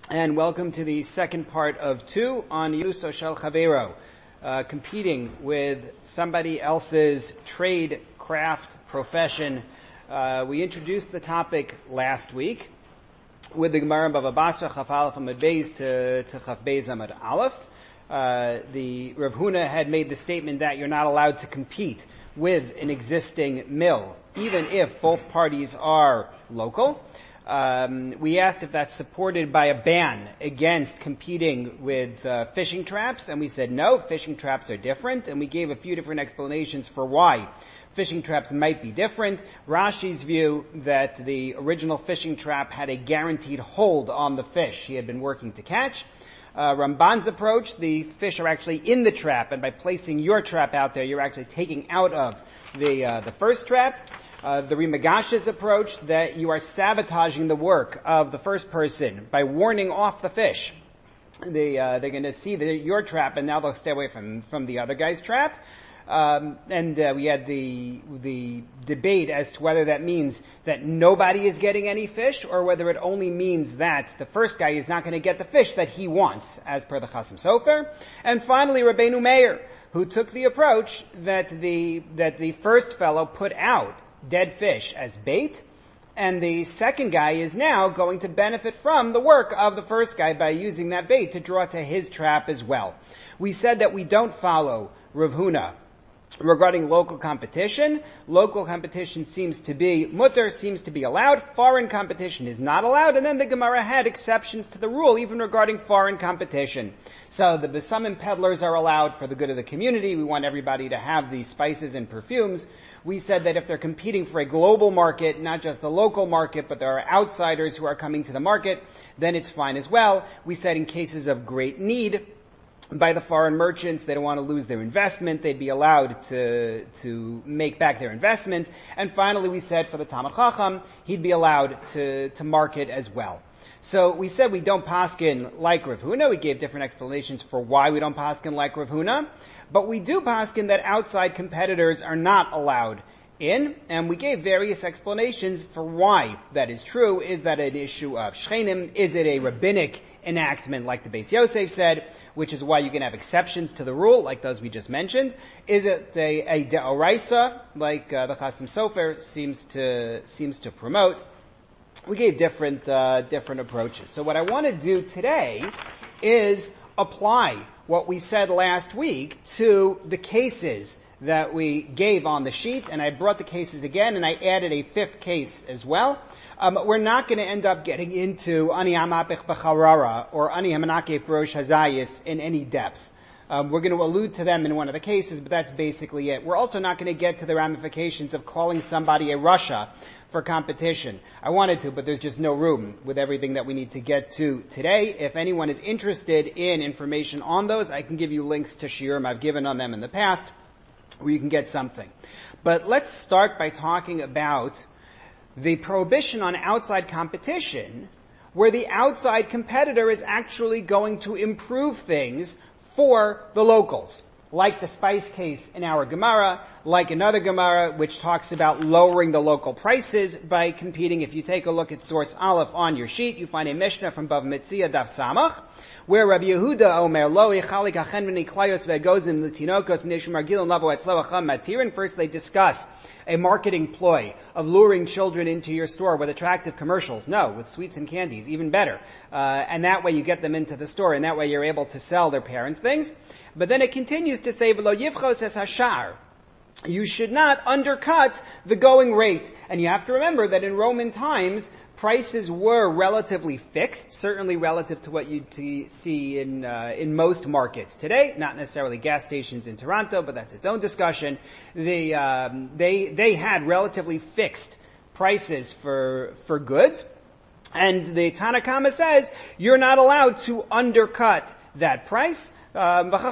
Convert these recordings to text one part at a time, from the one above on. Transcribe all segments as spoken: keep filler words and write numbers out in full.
and welcome to the second part of two on Yuso Shel Chavero, uh, competing with somebody else's trade, craft, profession. Uh, we introduced the topic last week with the Gemara Bava Basra Chaf Aleph Amud Beis to, to Chaf Beis Amud Aleph. Uh, the Rav Huna had made the statement that you're not allowed to compete with an existing mill, even if both parties are local. Um, we asked if that's supported by a ban against competing with uh, fishing traps, and we said no, fishing traps are different, and we gave a few different explanations for why fishing traps might be different. Rashi's view that the original fishing trap had a guaranteed hold on the fish he had been working to catch. Uh, Ramban's approach, the fish are actually in the trap, and by placing your trap out there, you're actually taking out of the uh, the first trap. Uh, the Rimagash's approach, that you are sabotaging the work of the first person by warning off the fish. They, uh, they're going to see the, your trap, and now they'll stay away from from the other guy's trap. Um, and uh, we had the the debate as to whether that means that nobody is getting any fish, or whether it only means that the first guy is not going to get the fish that he wants, as per the Chasam Sofer. And finally, Rabbeinu Meir, who took the approach that the that the first fellow put out dead fish as bait, and the second guy is now going to benefit from the work of the first guy by using that bait to draw to his trap as well. We said that we don't follow Rav Huna regarding local competition. Local competition seems to be mutter, seems to be allowed. Foreign competition is not allowed. And then the Gemara had exceptions to the rule, even regarding foreign competition. So the besamim peddlers are allowed for the good of the community. We want everybody to have these spices and perfumes. We said that if they're competing for a global market, not just the local market, but there are outsiders who are coming to the market, then it's fine as well. We said in cases of great need by the foreign merchants, they don't want to lose their investment, they'd be allowed to to make back their investment. And finally, we said for the Talmid Chacham, he'd be allowed to to market as well. So we said we don't paskin like Rav Huna. We gave different explanations for why we don't paskin like Rav Huna. But we do paskin that outside competitors are not allowed in, and we gave various explanations for why that is true. Is that an issue of shchenim? Is it a rabbinic enactment like the Beis Yosef said, which is why you can have exceptions to the rule like those we just mentioned? Is it a, a deoraisa like uh, the Chasam Sofer seems to seems to promote? We gave different uh, different approaches. So what I want to do today is apply what we said last week to the cases that we gave on the sheet, and I brought the cases again, and I added a fifth case as well. Um, we're not going to end up getting into Ani Hamapich B'Charara or Ani Hamanake Rosh Hazayis in any depth. Um, we're going to allude to them in one of the cases, but that's basically it. We're also not going to get to the ramifications of calling somebody a Russia for competition. I wanted to, but there's just no room with everything that we need to get to today. If anyone is interested in information on those, I can give you links to shiurim I've given on them in the past, where you can get something. But let's start by talking about the prohibition on outside competition, where the outside competitor is actually going to improve things for the locals, like the spice case in our Gemara, like another Gemara which talks about lowering the local prices by competing. If you take a look at source Aleph on your sheet, you find a Mishnah from Bava Metzia Daf Samach, where Rabbi Yehuda Omer Lo Yichalik Hachen V'nei Klayos Ve'gozim L'Tinokos V'nei Shumargil Lavo Etzlo Acham Matirin. First, they discuss a marketing ploy of luring children into your store with attractive commercials. No, with sweets and candies, even better. Uh, and that way you get them into the store, and that way you're able to sell their parents things. But then it continues to say, V'lo Yivchos Es Hashar. You should not undercut the going rate. And you have to remember that in Roman times, prices were relatively fixed, certainly relative to what you t- see in uh, in most markets today. Not necessarily gas stations in Toronto, but that's its own discussion. They um, they they had relatively fixed prices for for goods, and the Tanna Kama says you're not allowed to undercut that price. Um, and the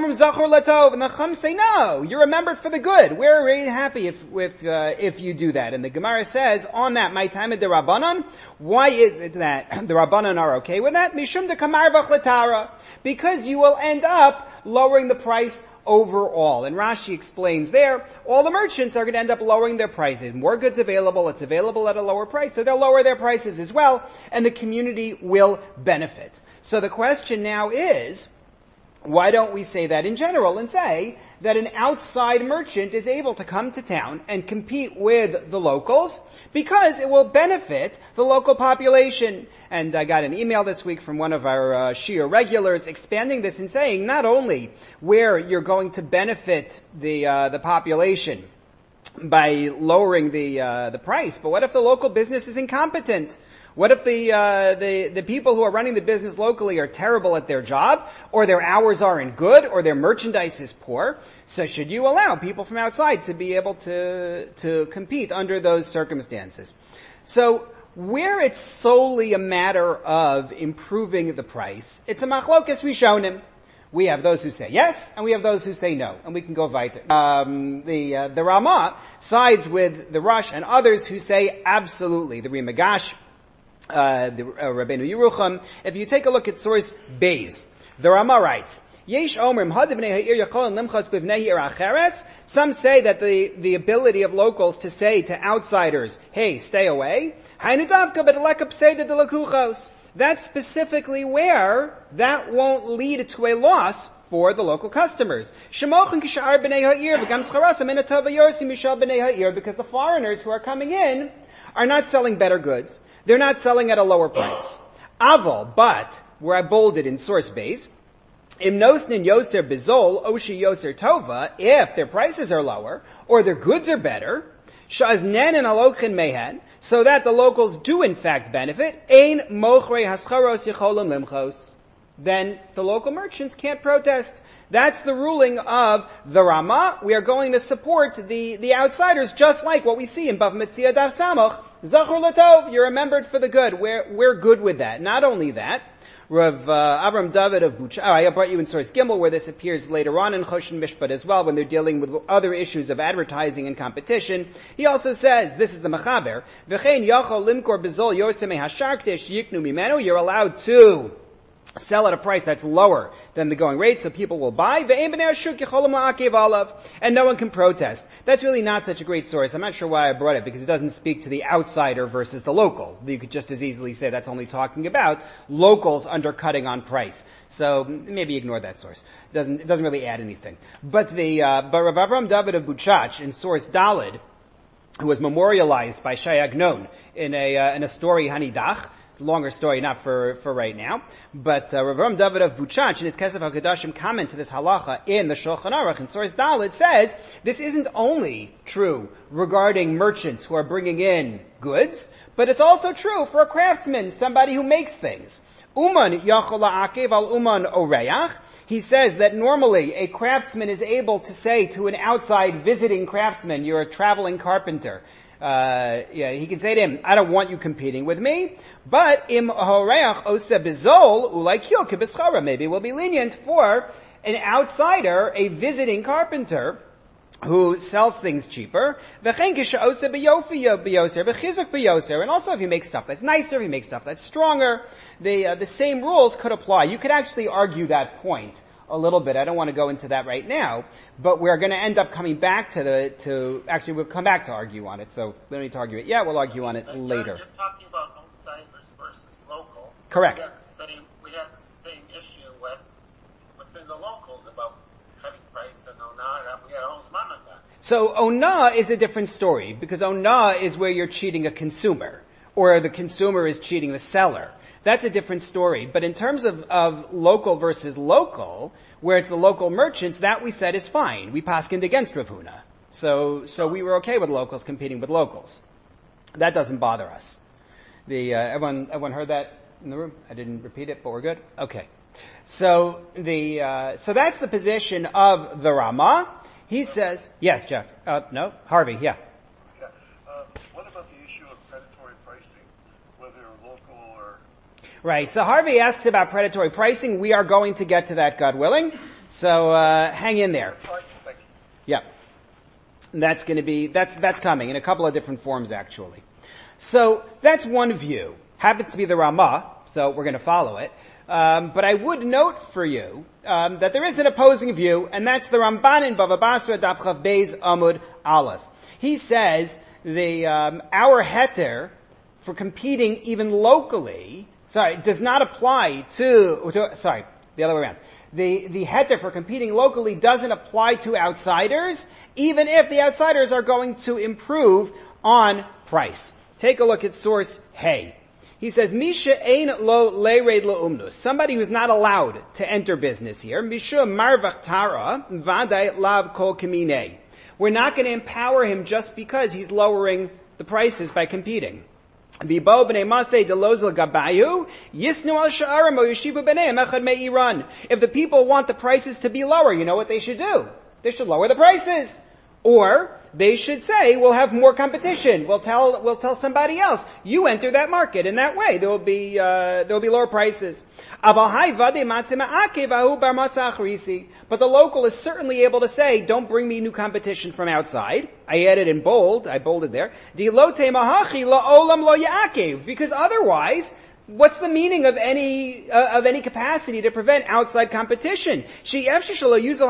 Chacham say, no, you're remembered for the good. We're really happy if if, uh, if you do that. And the Gemara says, on that, my time at the Rabbanon, why is it that the Rabbanon are okay with that? Mishum de kamar v'chletara. Because you will end up lowering the price overall. And Rashi explains there, all the merchants are going to end up lowering their prices. More goods available, it's available at a lower price, so they'll lower their prices as well, and the community will benefit. So the question now is, why don't we say that in general and say that an outside merchant is able to come to town and compete with the locals because it will benefit the local population? And I got an email this week from one of our uh, Shia regulars expanding this and saying not only where you're going to benefit the uh, the population by lowering the uh, the price, but what if the local business is incompetent? What if the, uh, the, the people who are running the business locally are terrible at their job, or their hours aren't good, or their merchandise is poor? So should you allow people from outside to be able to, to compete under those circumstances? So, where it's solely a matter of improving the price, it's a machlokas rishonim. We have those who say yes, and we have those who say no, and we can go weiter. Um, the, uh, the Ramah sides with the Rush and others who say absolutely. The Rimagash, Uh, the uh, Rabbeinu Yerucham. If you take a look at source Beis, the Rama writes, Yesh Omrim had bnei ha'ir yachol limchos b'bnei ha'ir acheretz. Some say that the the ability of locals to say to outsiders, "Hey, stay away." Hainu davka b'deleka pseida delakuchos. That's specifically where that won't lead to a loss for the local customers. Shemochin kishar bnei ha'ir v'gam scharasam in a tova yorsi mishal bnei ha'ir, because the foreigners who are coming in are not selling better goods. They're not selling at a lower price. Aval, but, where I bolded in source base, im nosnin yoser bizol, oshi yoser tova, if their prices are lower, or their goods are better, shaz nen and alochin mehen, so that the locals do in fact benefit, ein mochrei hascharos yecholim limchos, then the local merchants can't protest. That's the ruling of the Ramah. We are going to support the, the outsiders, just like what we see in Bav Metzia Daf Samoch. Zachor Latov, you're remembered for the good. We're, we're good with that. Not only that, Rav uh, Avram David of Bucha, oh, I brought you in source Gimel, where this appears later on in Choshen Mishpat as well, when they're dealing with other issues of advertising and competition. He also says, this is the Mechaber, V'chein yachol limkor bezol yosemei hasharktish yiknu mimenu, you're allowed to sell at a price that's lower than the going rate, so people will buy. And no one can protest. That's really not such a great source. I'm not sure why I brought it, because it doesn't speak to the outsider versus the local. You could just as easily say that's only talking about locals undercutting on price. So maybe ignore that source. It doesn't, it doesn't really add anything. But the, uh, but Rav Avram David of Buchach in source Dalid, who was memorialized by Shai Agnon in a, uh, in a story Hanidach, longer story, not for, for right now. But uh, Rav Avram David of Buchach in his Kesef HaKadoshim comment to this halacha in the Shulchan Aruch in source Dalit says this isn't only true regarding merchants who are bringing in goods, but it's also true for a craftsman, somebody who makes things. Uman yachol la'akev al uman oreach. He says that normally a craftsman is able to say to an outside visiting craftsman, you're a traveling carpenter, Uh, yeah, he can say to him, I don't want you competing with me, but im horeach osa bizol ulaikil kibischara. Maybe we'll be lenient for an outsider, a visiting carpenter, who sells things cheaper. And also if he makes stuff that's nicer, if he makes stuff that's stronger, the, uh, the same rules could apply. You could actually argue that point a little bit. I don't want to go into that right now, but we're going to end up coming back to the, to, actually we'll come back to argue on it, so we don't need to argue it yet, we'll argue on it later. You're talking about outsiders versus local. Correct. We had the same, we had the same issue with, within the locals about cutting price and Ona, we had a whole zman on that. So Ona is a different story, because Ona is where you're cheating a consumer, or the consumer is cheating the seller. That's a different story. But in terms of, of local versus local, where it's the local merchants, that we said is fine. We paskined against Rav Huna. So, so we were okay with locals competing with locals. That doesn't bother us. The, uh, everyone, everyone heard that in the room? I didn't repeat it, but we're good? Okay. So the, uh, so that's the position of the Ramah. He says, yes, Jeff. Uh, no? Harvey, yeah. Yeah. Uh, what about the issue of predatory pricing, whether local or... Right. So Harvey asks about predatory pricing. We are going to get to that, God willing. So, uh, hang in there. That's fine. Thanks. Yeah. And that's gonna be, that's, that's coming in a couple of different forms, actually. So, that's one view. Happens to be the Ramah, so we're going to follow it. Um, but I would note for you um, that there is an opposing view, and that's the Ramban in Bava Basra Daf Chav Beis Amud Aleph. He says the um, our heter for competing even locally, sorry, does not apply to, to sorry, the other way around. The the heter for competing locally doesn't apply to outsiders, even if the outsiders are going to improve on price. Take a look at source Hey. He says, Misha ein lo leired lo umnus. Somebody who's not allowed to enter business here. Misha marvach tara vadai lav kol kamine. We're not going to empower him just because he's lowering the prices by competing. Bibo b'nei masei delozil gabayu yisnu al sha'arim o yeshivu b'nei echad me'iran. If the people want the prices to be lower, you know what they should do? They should lower the prices. Or they should say, we'll have more competition. We'll tell, we'll tell somebody else, you enter that market. In that way, there will be, uh, there will be lower prices. But the local is certainly able to say, don't bring me new competition from outside. I added in bold, I bolded there. Because otherwise, what's the meaning of any uh, of any capacity to prevent outside competition? He says, I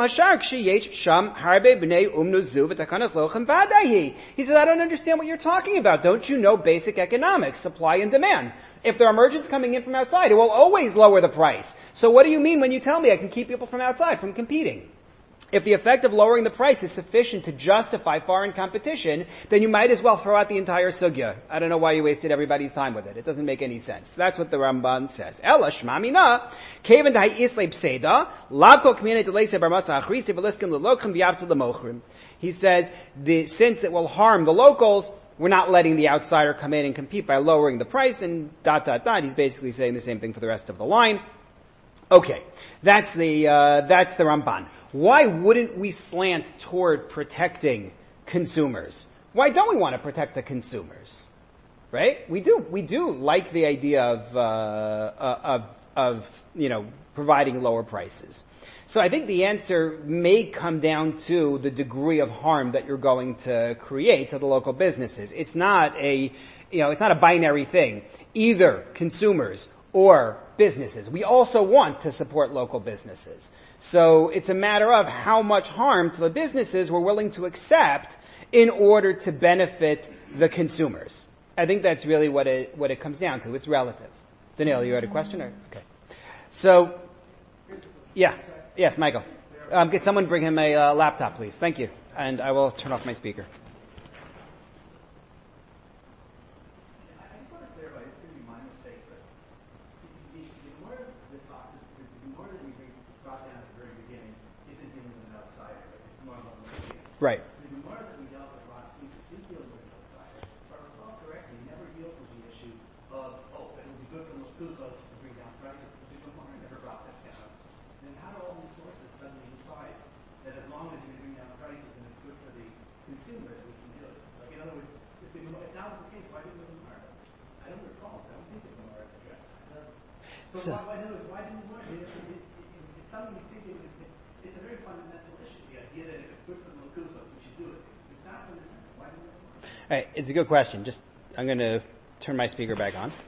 don't understand what you're talking about. Don't you know basic economics, supply and demand? If there are merchants coming in from outside, it will always lower the price. So what do you mean when you tell me I can keep people from outside from competing? If the effect of lowering the price is sufficient to justify foreign competition, then you might as well throw out the entire sugya. I don't know why you wasted everybody's time with it. It doesn't make any sense. That's what the Ramban says. Ela shmamina, kevan dahi islay pseda, labko k'minei delese barmasa achrisi v'liskin l'lokhem b'yavtza l'mochrim. He says, the, since it will harm the locals, we're not letting the outsider come in and compete by lowering the price, and dot, dot, dot. He's basically saying the same thing for the rest of the line. Okay, that's the uh, that's the Ramban. Why wouldn't we slant toward protecting consumers? Why don't we want to protect the consumers? Right? We do. We do like the idea of uh, of of you know providing lower prices. So I think the answer may come down to the degree of harm that you're going to create to the local businesses. It's not a you know it's not a binary thing. Either consumers or businesses. We also want to support local businesses. So it's a matter of how much harm to the businesses we're willing to accept in order to benefit the consumers. I think that's really what it, what it comes down to. It's relative. Daniel, you had a question? Or? Okay. So, yeah. Yes, Michael. Um, could someone bring him a uh, laptop, please? Thank you. And I will turn off my speaker. Right. The Gemara that we dealt with last week is dealing with an outsider. If I recall correctly, never deals with the issue of, oh, it would be good for those Kuchos to bring down prices, because the Gemara never brought that down. Then how do all these sources suddenly decide that as long as you can bring down prices and it's good for the consumer that we can do it? Like, in other words, if, the, if that was the case, why didn't the Gemara? I don't recall. I don't think the Gemara addressed that. So, so why, why, in other words, why didn't the Gemara? It, it, it, it, it's something we think it, it, it's a very fundamental issue, the idea that if it's good for the All right, it's a good question. Just, I'm going to turn my speaker back on.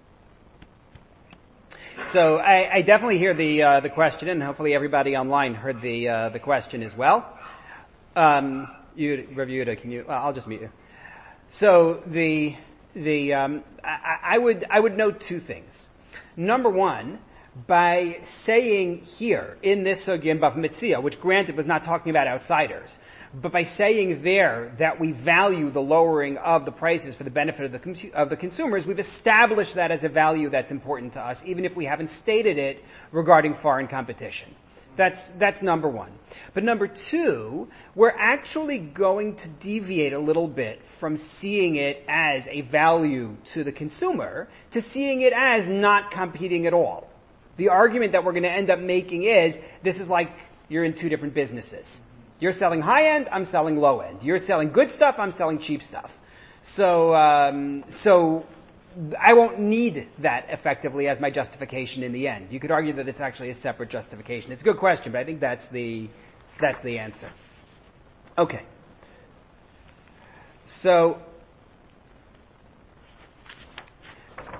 So I, I definitely hear the uh, the question, and hopefully everybody online heard the uh, the question as well. Um, you reviewed it. Can you? Well, I'll just mute you. So the the um, I, I would I would note two things. Number one, by saying here in this sugya in Bava Metzia, which granted was not talking about outsiders, but by saying there that we value the lowering of the prices for the benefit of the con- of the consumers, we've established that as a value that's important to us, even if we haven't stated it regarding foreign competition. That's that's number one. But number two, we're actually going to deviate a little bit from seeing it as a value to the consumer to seeing it as not competing at all. The argument that we're going to end up making is, this is like you're in two different businesses. You're selling high-end, I'm selling low-end. You're selling good stuff, I'm selling cheap stuff. So, um, so I won't need that effectively as my justification in the end. You could argue that it's actually a separate justification. It's a good question, but I think that's the, that's the answer. Okay. So,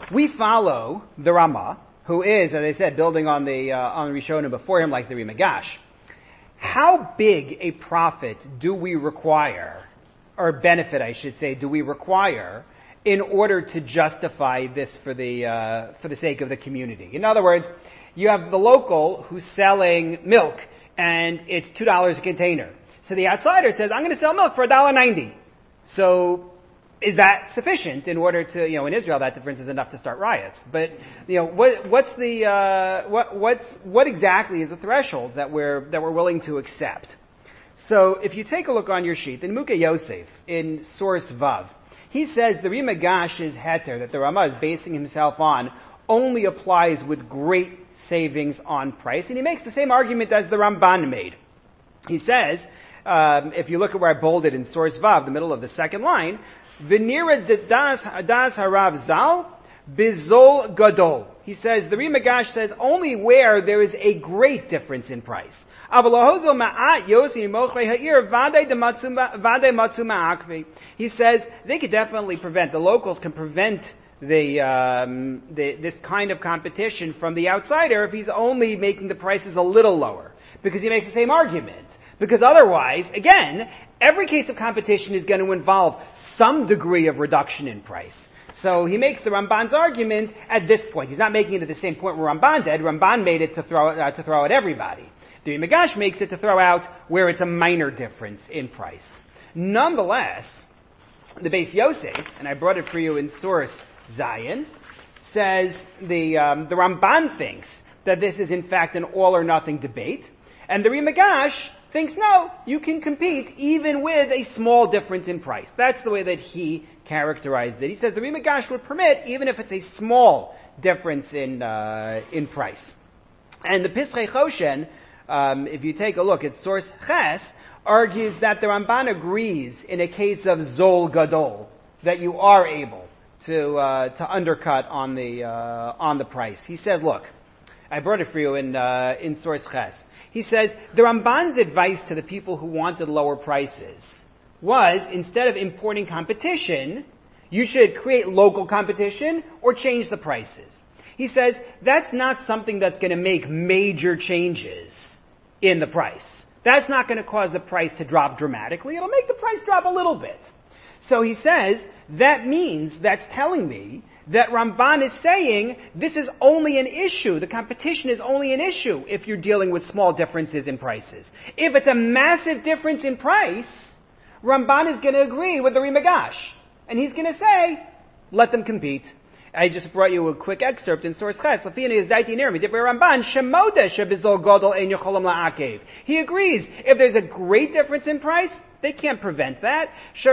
we follow the Rama, who is, as I said, building on the, uh, on the Rishonim before him like the Rimagash. How big a profit do we require, or benefit, I should say, do we require in order to justify this for the, uh, for the sake of the community? In other words, you have the local who's selling milk, and it's two dollars a container. So the outsider says, I'm going to sell milk for one dollar ninety. So, is that sufficient in order to, you know, in Israel that difference is enough to start riots. But, you know, what, what's the, uh, what, what's, what exactly is the threshold that we're, that we're willing to accept? So, if you take a look on your sheet, in Mukhe Yosef, in source Vav, he says the Rimagash's heter that the Rama is basing himself on only applies with great savings on price, and he makes the same argument as the Ramban made. He says, um, if you look at where I bolded in source Vav, the middle of the second line, V'nira das harav zal bizol gadol. He says, the Rimagash says only where there is a great difference in price. He says they could definitely prevent, the locals can prevent the, um, the, this kind of competition from the outsider if he's only making the prices a little lower. Because he makes the same argument. Because otherwise, again, every case of competition is going to involve some degree of reduction in price. So he makes the Ramban's argument at this point. He's not making it at the same point where Ramban did. Ramban made it to throw uh, to throw at everybody. The Rimagash makes it to throw out where it's a minor difference in price. Nonetheless, the Beis Yosef, and I brought it for you in source Zion, says the um, the Ramban thinks that this is in fact an all or nothing debate, and the Rimagash thinks no, you can compete even with a small difference in price. That's the way that he characterized it. He says the Rimagash would permit even if it's a small difference in uh, in price. And the Pisrei Choshen, um, if you take a look at source Ches, argues that the Ramban agrees in a case of Zol Gadol that you are able to uh, to undercut on the uh, on the price. He says, look, I brought it for you in uh, in source Ches. He says the Ramban's advice to the people who wanted lower prices was, instead of importing competition, you should create local competition or change the prices. He says that's not something that's going to make major changes in the price. That's not going to cause the price to drop dramatically. It'll make the price drop a little bit. So he says that means, that's telling me that Ramban is saying this is only an issue. The competition is only an issue if you're dealing with small differences in prices. If it's a massive difference in price, Ramban is going to agree with the Rimagash. And he's going to say, let them compete. I just brought you a quick excerpt in source Ches. He agrees. If there's a great difference in price, they can't prevent that.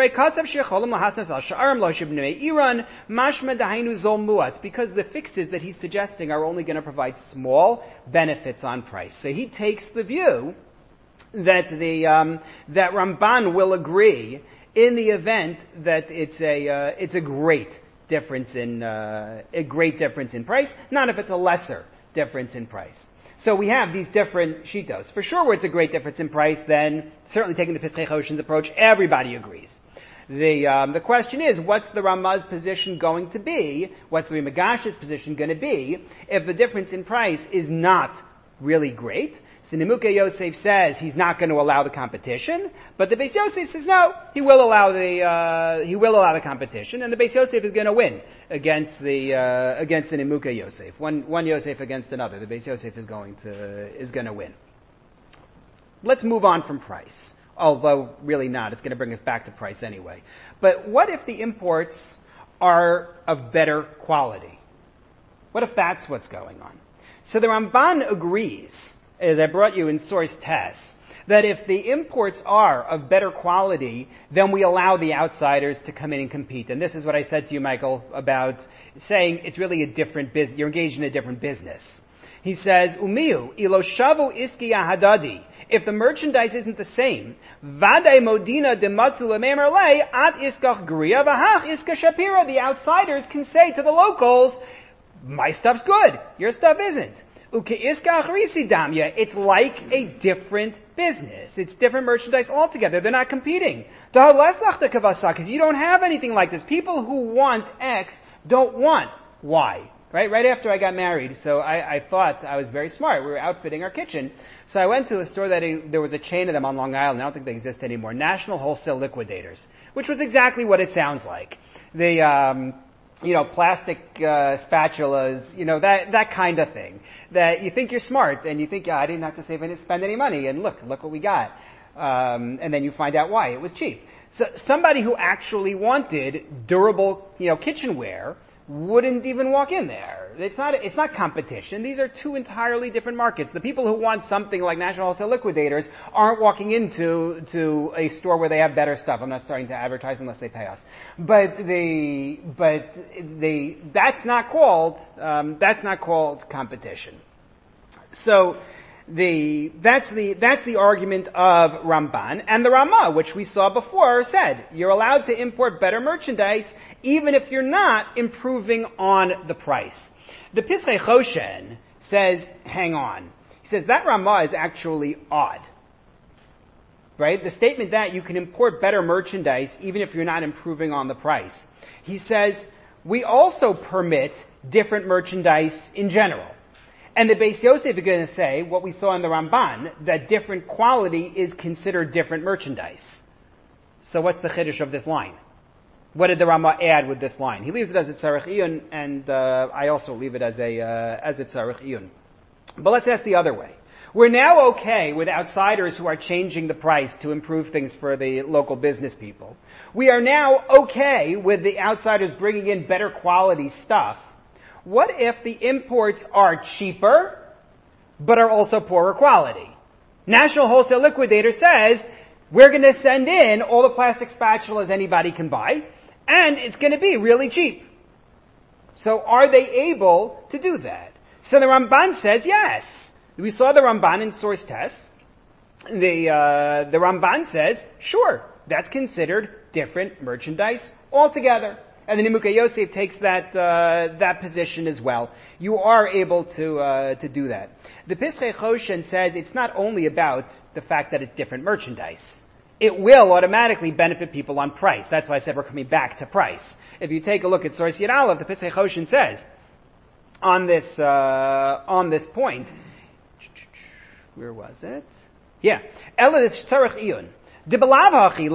Because the fixes that he's suggesting are only going to provide small benefits on price. So he takes the view that the um, that Ramban will agree in the event that it's a uh, it's a great difference in uh, a great difference in price, not if it's a lesser difference in price. So we have these different shitos. For sure, where it's a great difference in price, then certainly taking the Pisrei Choshen's approach, everybody agrees. The um, the question is, what's the Ramah's position going to be? What's the Rimagash's position going to be if the difference in price is not really great? So Mukhe Yosef says he's not going to allow the competition, but the Beis Yosef says no, he will allow the uh, he will allow the competition, and the Beis Yosef is going to win against the uh, against the Mukhe Yosef. One one Yosef against another, the Beis Yosef is going to is going to win. Let's move on from price, although really not. It's going to bring us back to price anyway. But what if the imports are of better quality? What if that's what's going on? So the Ramban agrees, as I brought you in source Tess, that if the imports are of better quality, then we allow the outsiders to come in and compete. And this is what I said to you, Michael, about saying it's really a different business. You're engaged in a different business. He says, Umiu, ilo shavu iski ahadadi. If the merchandise isn't the same, Vadei modina de matzu lememerle at iskach gria v'hach iska shapira. The outsiders can say to the locals, my stuff's good, your stuff isn't. It's like a different business. It's different merchandise altogether. They're not competing. Because you don't have anything like this. People who want X don't want Why? Right? Right after I got married, so I, I thought I was very smart. We were outfitting our kitchen. So I went to a store that, there was a chain of them on Long Island. I don't think they exist anymore. National Wholesale Liquidators. Which was exactly what it sounds like. The, um, you know, plastic, uh, spatulas, you know, that, that kind of thing. That you think you're smart, and you think, yeah, I didn't have to save any, spend any money, and look, look what we got. Um, and then you find out why. It was cheap. So somebody who actually wanted durable, you know, kitchenware wouldn't even walk in there. It's not, it's not competition. These are two entirely different markets. The people who want something like National Wholesale Liquidators aren't walking into, to a store where they have better stuff. I'm not starting to advertise unless they pay us. But the, but the, that's not called, um, that's not called competition. So, The, that's the, that's the argument of Ramban. And the Ramah, which we saw before, said, you're allowed to import better merchandise even if you're not improving on the price. The Pischei Choshen says, hang on. He says that Ramah is actually odd. Right? The statement that you can import better merchandise even if you're not improving on the price. He says, we also permit different merchandise in general. And the Beis Yosef is going to say, what we saw in the Ramban, that different quality is considered different merchandise. So what's the chiddush of this line? What did the Ramah add with this line? He leaves it as a tzarech iyun, and uh, I also leave it as a uh, as a tzarech iyun. But let's ask the other way. We're now okay with outsiders who are changing the price to improve things for the local business people. We are now okay with the outsiders bringing in better quality stuff. What if the imports are cheaper, but are also poorer quality? National Wholesale Liquidator says, we're going to send in all the plastic spatulas anybody can buy, and it's going to be really cheap. So are they able to do that? So the Ramban says yes. We saw the Ramban in Source Test. The, uh, the Ramban says, sure, that's considered different merchandise altogether. And the Nimukei Yosef takes that uh, that position as well. You are able to uh, to do that. The Pischei Choshen says it's not only about the fact that it's different merchandise. It will automatically benefit people on price. That's why I said we're coming back to price. If you take a look at Source Yud Aleph, the Pischei Choshen says on this uh, on this point. Where was it? Yeah, Ela tzarech iyun. He says, are we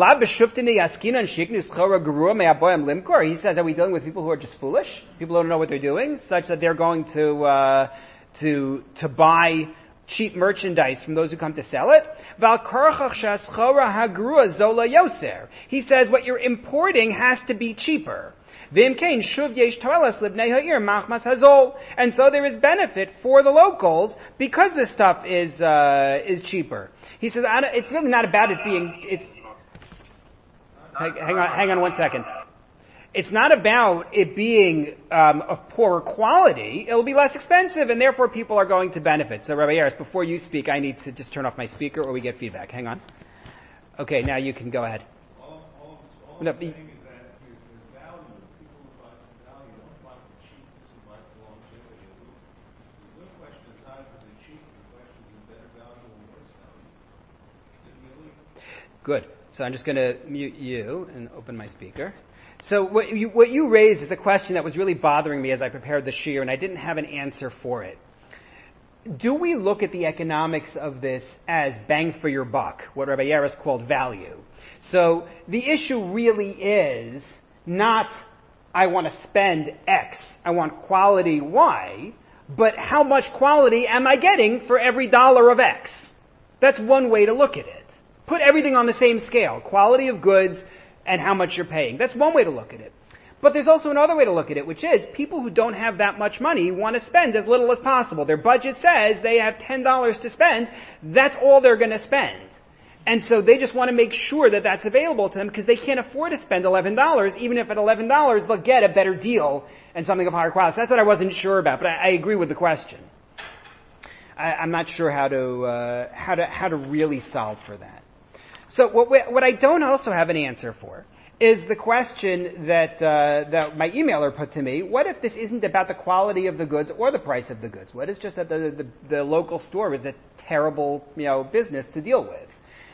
dealing with people who are just foolish? People who don't know what they're doing, such that they're going to, uh, to, to buy cheap merchandise from those who come to sell it? He says, what you're importing has to be cheaper. And so there is benefit for the locals because this stuff is, uh, is cheaper. He says, I don't, it's really not about it being, it's, hang, hang on, hang on one second. It's not about it being, um, of poorer quality. It'll be less expensive and therefore people are going to benefit. So Rabbi Yaris, before you speak, I need to just turn off my speaker or we get feedback. Hang on. Okay, now you can go ahead. All, all, all No, I'm saying is that there's, there's value. People who buy some value don't buy the cheapness and buy the longevity. The real question is not is it cheap, the question is better value or worse value. Good. So I'm just going to mute you and open my speaker. So what you, what you raised is a question that was really bothering me as I prepared the shiur, and I didn't have an answer for it. Do we look at the economics of this as bang for your buck, what Rabbi Yaris called value? So the issue really is not, I want to spend X, I want quality Y, but how much quality am I getting for every dollar of X? That's one way to look at it. Put everything on the same scale, quality of goods and how much you're paying. That's one way to look at it. But there's also another way to look at it, which is people who don't have that much money want to spend as little as possible. Their budget says they have ten dollars to spend. That's all they're going to spend. And so they just want to make sure that that's available to them because they can't afford to spend eleven dollars, even if at eleven dollars they'll get a better deal and something of higher quality. So that's what I wasn't sure about, but I, I agree with the question. I, I'm not sure how to, uh, how to, how to really solve for that. So what, we, what I don't also have an answer for is the question that, uh, that my emailer put to me. What if this isn't about the quality of the goods or the price of the goods? What is just that the, the, the local store is a terrible, you know, business to deal with?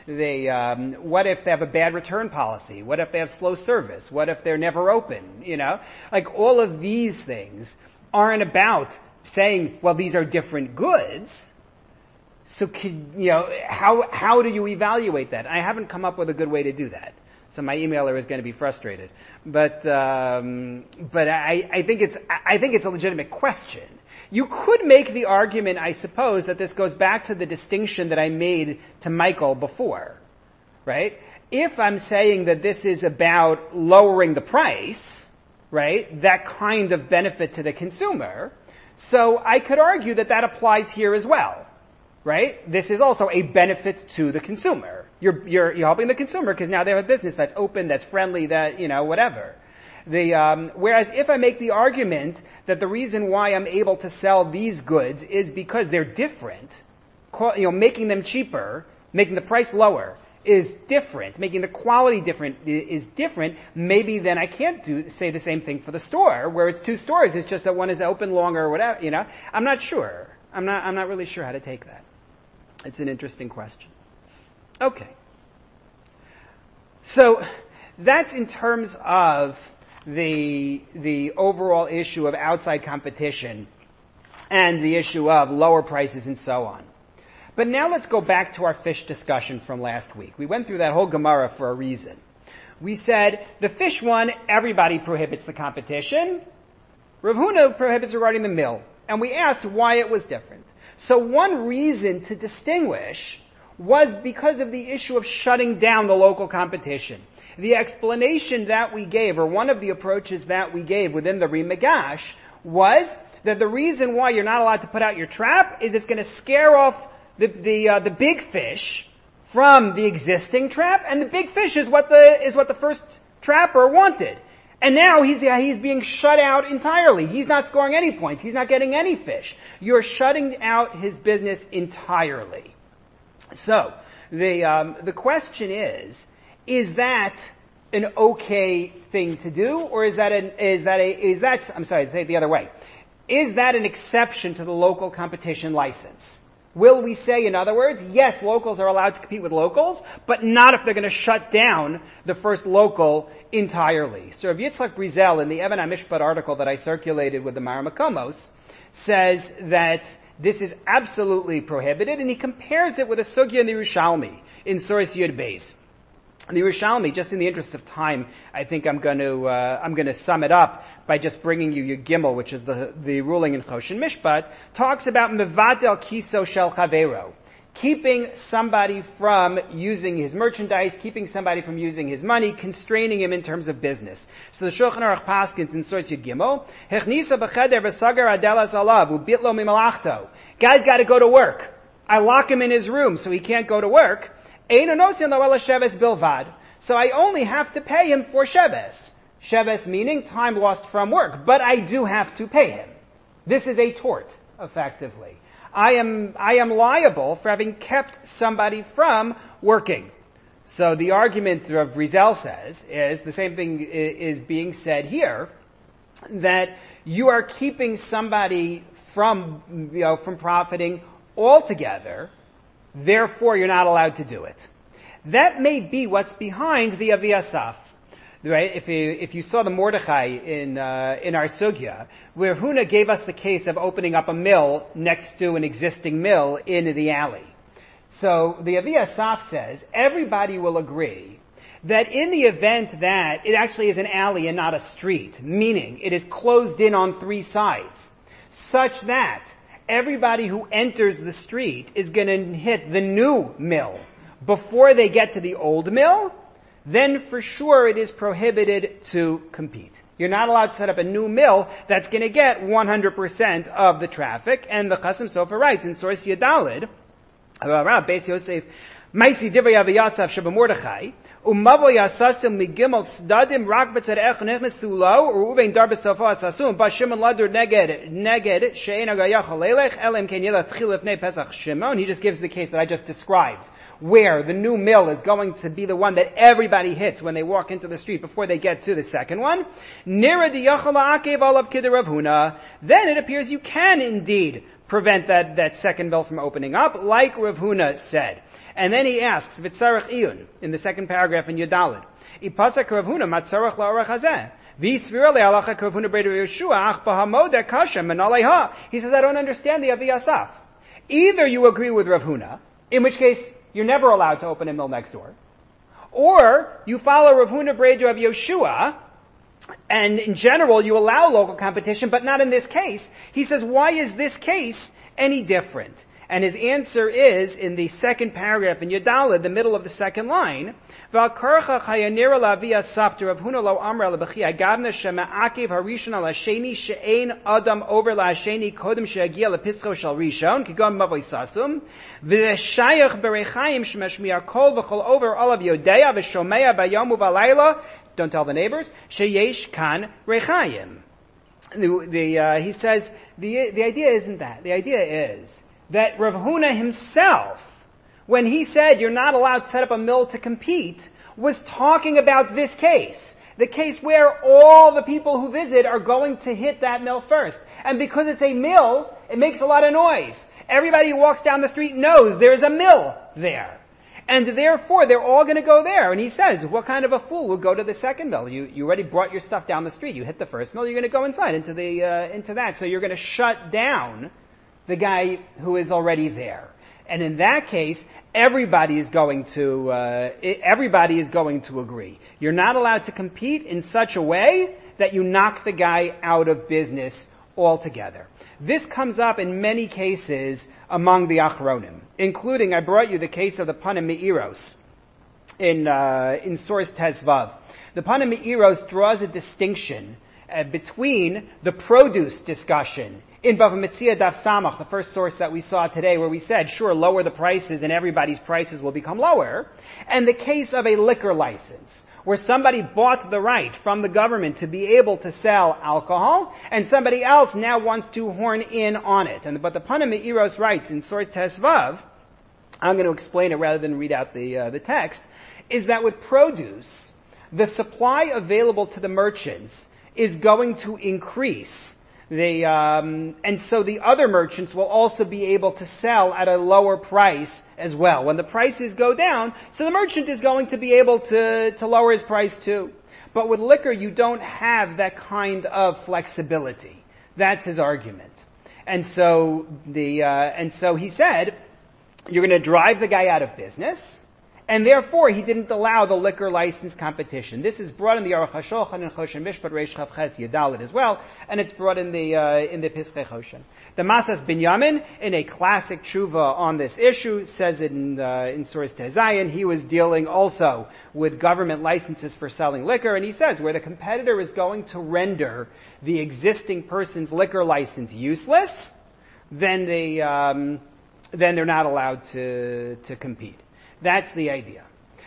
They, um, what if they have a bad return policy? What if they have slow service? What if they're never open? You know, like all of these things aren't about saying, well, these are different goods. So, could, you know, how how do you evaluate that? I haven't come up with a good way to do that. So my emailer is going to be frustrated. But um, but I, I think it's I think it's a legitimate question. You could make the argument, I suppose, that this goes back to the distinction that I made to Michael before, right? If I'm saying that this is about lowering the price, right, that kind of benefit to the consumer, so I could argue that that applies here as well, right? This is also a benefit to the consumer. You're you're, you're helping the consumer because now they have a business that's open, that's friendly, that, you know, whatever. The, um, whereas if I make the argument that the reason why I'm able to sell these goods is because they're different, you know, making them cheaper, making the price lower is different, making the quality different is different, maybe then I can't do, say the same thing for the store, where it's two stores, it's just that one is open longer or whatever, you know. I'm not sure. I'm not, I'm not really sure how to take that. It's an interesting question. Okay. So, that's in terms of the the overall issue of outside competition and the issue of lower prices and so on. But now let's go back to our fish discussion from last week. We went through that whole Gemara for a reason. We said the fish one, everybody prohibits the competition. Rav Huna prohibits regarding the mill. And we asked why it was different. So one reason to distinguish was because of the issue of shutting down the local competition. The explanation that we gave, or one of the approaches that we gave within the Rimagash, was that the reason why you're not allowed to put out your trap is it's going to scare off the the uh, the big fish from the existing trap, and the big fish is what the is what the first trapper wanted. And now he's he's being shut out entirely. He's not scoring any points. He's not getting any fish. You're shutting out his business entirely. So the um, the question is. Is that an okay thing to do, or is that an, is that a, is that, I'm sorry, say it the other way. Is that an exception to the local competition license? Will we say, in other words, yes, locals are allowed to compete with locals, but not if they're going to shut down the first local entirely? So Rav Yitzchak Brizel, in the Even HaMishpat article that I circulated with the Maramakomos, says that this is absolutely prohibited, and he compares it with a sugya in the Yerushalmi, in Source Yud Beis. The Yerushalmi, just in the interest of time, I think I'm going to uh, I'm going to sum it up by just bringing you Yud Gimel, which is the the ruling in Choshen Mishpat, talks about mevatel kiso shel chavero, keeping somebody from using his merchandise, keeping somebody from using his money, constraining him in terms of business. So the Shulchan Aruch paskins in Source Yud Gimel, hechnisa b'cheder v'sagar adelas alav ubitlo mimalachto. Guy's got to go to work. I lock him in his room so he can't go to work. So I only have to pay him for Sheves. Sheves meaning time lost from work, but I do have to pay him. This is a tort, effectively. I am, I am liable for having kept somebody from working. So the argument of Brizel says is, the same thing is being said here, that you are keeping somebody from, you know, from profiting altogether. Therefore, you're not allowed to do it. That may be what's behind the Avi Asaf, right? If you if you saw the Mordechai in uh, in our sugya, where Huna gave us the case of opening up a mill next to an existing mill in the alley. So the Avi Asaf says everybody will agree that in the event that it actually is an alley and not a street, meaning it is closed in on three sides, such that everybody who enters the street is going to hit the new mill before they get to the old mill, then for sure it is prohibited to compete. You're not allowed to set up a new mill that's going to get one hundred percent of the traffic, and the Chasam Sofer writes in Source Yadalid, about Beis Yosef, Maisi Divrei Aviyatzav Sheba Mordechai, Umavo Yasasim Migimel Sdadim Rak B'Tzarech Nechnesu Lo, Uvein Dar B'Sofa Asasum, Ba Shimon Ladur Neged, Neged, She'en Agayach Halelech, Elim Ken Yela Tchil Lefnei Pesach Shimon. He just gives the case that I just described, where the new mill is going to be the one that everybody hits when they walk into the street before they get to the second one. Nira Diyachala Akev Olav Kid Rav Huna. Then it appears you can indeed prevent that, that second mill from opening up, like Rav Huna said. And then he asks, V'tzarech iyun, in the second paragraph in Yudalid, Ipasak Rav Huna matzarech la'orach hazeh. He says, I don't understand the Avi Asaf. Either you agree with Rav Huna, in which case you're never allowed to open a mill next door, or you follow Rav Huna Bredu of Yeshua, and in general you allow local competition, but not in this case. He says, why is this case any different? And his answer is, in the second paragraph in Yudalid, the middle of the second line, Rav Huna lo amra lebechi agavna shema'akiv harishon al hasheni she'ein adam over la hasheni kodem she'agia lepischo shel rishon kigon mavoi sasum v'shayach berechayim shemashmiya kol v'chol over olav yodeya v'shomeya bayom u'valayla, don't tell the neighbors, sheyesh kan rechayim. The, the, uh, he says, the, the idea isn't that. The idea is that Rav Huna himself, when he said you're not allowed to set up a mill to compete, was talking about this case. The case where all the people who visit are going to hit that mill first. And because it's a mill, it makes a lot of noise. Everybody who walks down the street knows there's a mill there. And therefore, they're all going to go there. And he says, what kind of a fool would go to the second mill? You, you already brought your stuff down the street. You hit the first mill, you're going to go inside into the, uh, into that. So you're going to shut down the guy who is already there. And in that case, everybody is going to, uh, everybody is going to agree. You're not allowed to compete in such a way that you knock the guy out of business altogether. This comes up in many cases among the Achronim, including, I brought you the case of the Panim Me'iros in, uh, in source Tezvav. The Panim Me'iros draws a distinction uh, between the produce discussion in Bava Metzia Daf Samach, the first source that we saw today, where we said, sure, lower the prices and everybody's prices will become lower, and the case of a liquor license, where somebody bought the right from the government to be able to sell alcohol, and somebody else now wants to horn in on it. And but the Panim Me'iros writes in Source Tesvav, I'm going to explain it rather than read out the uh, the text, is that with produce, the supply available to the merchants is going to increase. They, um, and so the other merchants will also be able to sell at a lower price as well. When the prices go down, so the merchant is going to be able to, to lower his price too. But with liquor, you don't have that kind of flexibility. That's his argument. And so the, uh, and so he said, you're going to drive the guy out of business, and therefore he didn't allow the liquor license competition. This is brought in the Aruch HaShulchan and Choshen Mishpat Reish Chav Ches Yadalit as well, and it's brought in the uh, in the Piskei Choshen. The Masas Binyamin, in a classic tshuva on this issue, says it in uh, in Source Tezayin. He was dealing also with government licenses for selling liquor, and he says where the competitor is going to render the existing person's liquor license useless, then they um, then they're not allowed to to compete. That's the idea.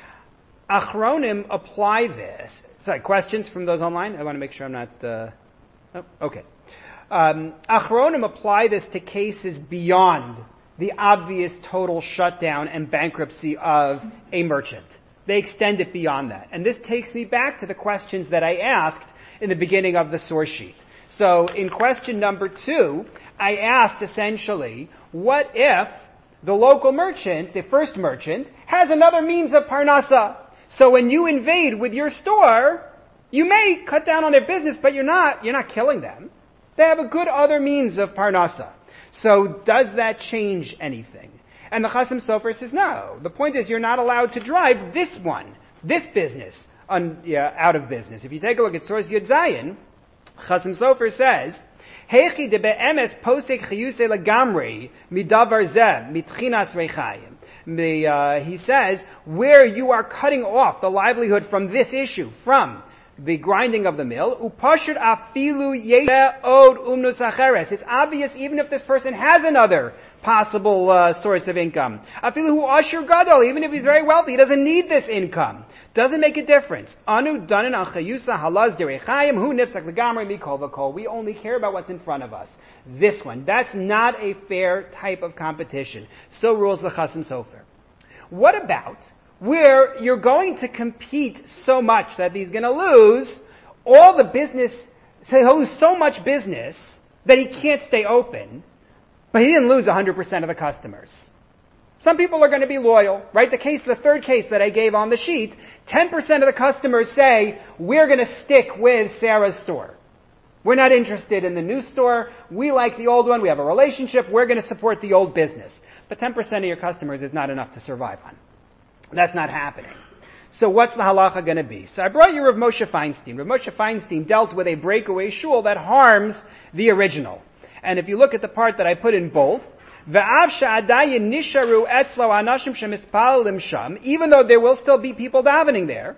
Achronim apply this. Sorry, questions from those online? I want to make sure I'm not... Uh, oh, okay. Um, Achronim apply this to cases beyond the obvious total shutdown and bankruptcy of a merchant. They extend it beyond that. And this takes me back to the questions that I asked in the beginning of the source sheet. So in question number two, I asked essentially, what if the local merchant, the first merchant, has another means of parnasa? So when you invade with your store, you may cut down on their business, but you're not, you're not killing them. They have a good other means of parnasa. So does that change anything? And the Chasam Sofer says no. The point is you're not allowed to drive this one, this business, un, yeah, out of business. If you take a look at source Yud Zayin, Chasam Sofer says, Hechi de be'emes posek chiyuse lagamri midavar zeh mitchinas reichayim. The, uh, he says, where you are cutting off the livelihood from this issue, from the grinding of the mill, upashut afilu yeh od umnus acheres. It's obvious even if this person has another possible uh, source of income. Afilu hu ashur gadol, even if he's very wealthy, he doesn't need this income. Doesn't make a difference. Anu danin al chayusa halaz derechayim hu nifsak legamri mikol v'kol. We only care about what's in front of us. This one. That's not a fair type of competition. So rules the Chasam Sofer. What about where you're going to compete so much that he's going to lose all the business, so he'll lose so much business that he can't stay open, but he didn't lose one hundred percent of the customers. Some people are going to be loyal, right? The case, the third case that I gave on the sheet, ten percent of the customers say, we're going to stick with Sarah's store. We're not interested in the new store. We like the old one. We have a relationship. We're going to support the old business. But ten percent of your customers is not enough to survive on. That's not happening. So what's the halacha going to be? So I brought you Rav Moshe Feinstein. Rav Moshe Feinstein dealt with a breakaway shul that harms the original. And if you look at the part that I put in bold, even though there will still be people davening there,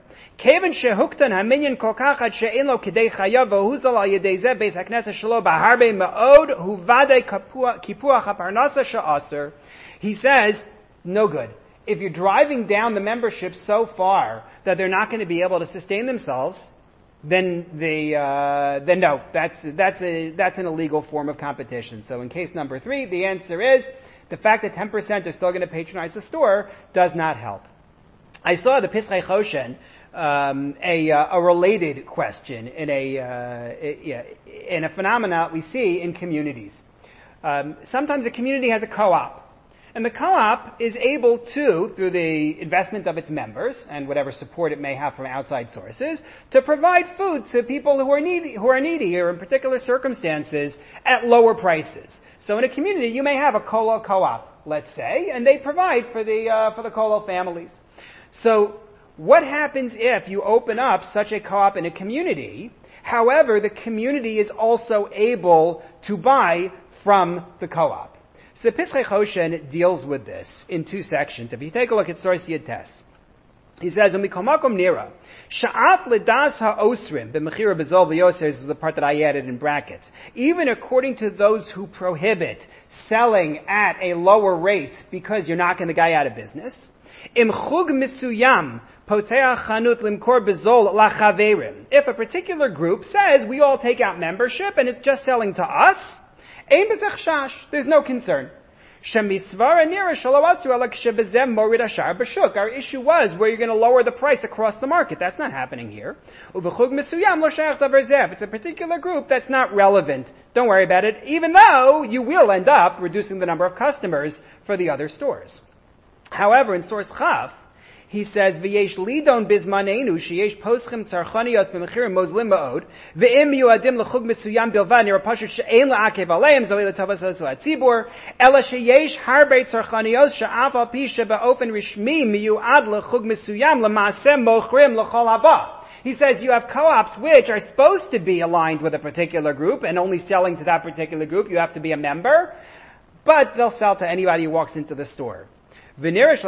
he says, no good. If you're driving down the membership so far that they're not going to be able to sustain themselves, then they, uh, then no, that's, that's a, that's an illegal form of competition. So in case number three, the answer is, the fact that ten percent are still going to patronize the store does not help. I saw the Pischei Choshen, um, a, uh, a related question in a, uh, in a phenomena we see in communities. Um, sometimes a community has a co-op. And the co-op is able to, through the investment of its members and whatever support it may have from outside sources, to provide food to people who are needy, who are needy or in particular circumstances at lower prices. So in a community, you may have a Kolo co-op, let's say, and they provide for the uh, for the Kolo families. So what happens if you open up such a co-op in a community? However, the community is also able to buy from the co-op. So the Pischei Choshen deals with this in two sections. If you take a look at Source Yud Tes, he says, "Umikomakom nira sha'af ledas ha'osrim b'mechira bezol v'yoser," is the part that I added in brackets. Even according to those who prohibit selling at a lower rate because you're knocking the guy out of business, im chug misuyam poteach chanut limkor bezol lachaverim. If a particular group says we all take out membership and it's just selling to us, there's no concern. Our issue was where you're going to lower the price across the market. That's not happening here. It's a particular group that's not relevant. Don't worry about it, even though you will end up reducing the number of customers for the other stores. However, in source Chaf, he says, "V'yesh lidon bizmanenu sheyesh poschim tzarchanios b'mechirim mozlim ma'od ve'im yuadim l'chug mesuyam bilvad nira pashut she'ein la'akev aleim zoei l'tavas hasu hatzibur ela sheyesh harbe tzarchanios she'af al pi she'ba'ofen rishmi miyuad l'chug mesuyam l'maaseh mochrim l'chol haba." He says you have co-ops which are supposed to be aligned with a particular group and only selling to that particular group. You have to be a member, but they'll sell to anybody who walks into the store. He says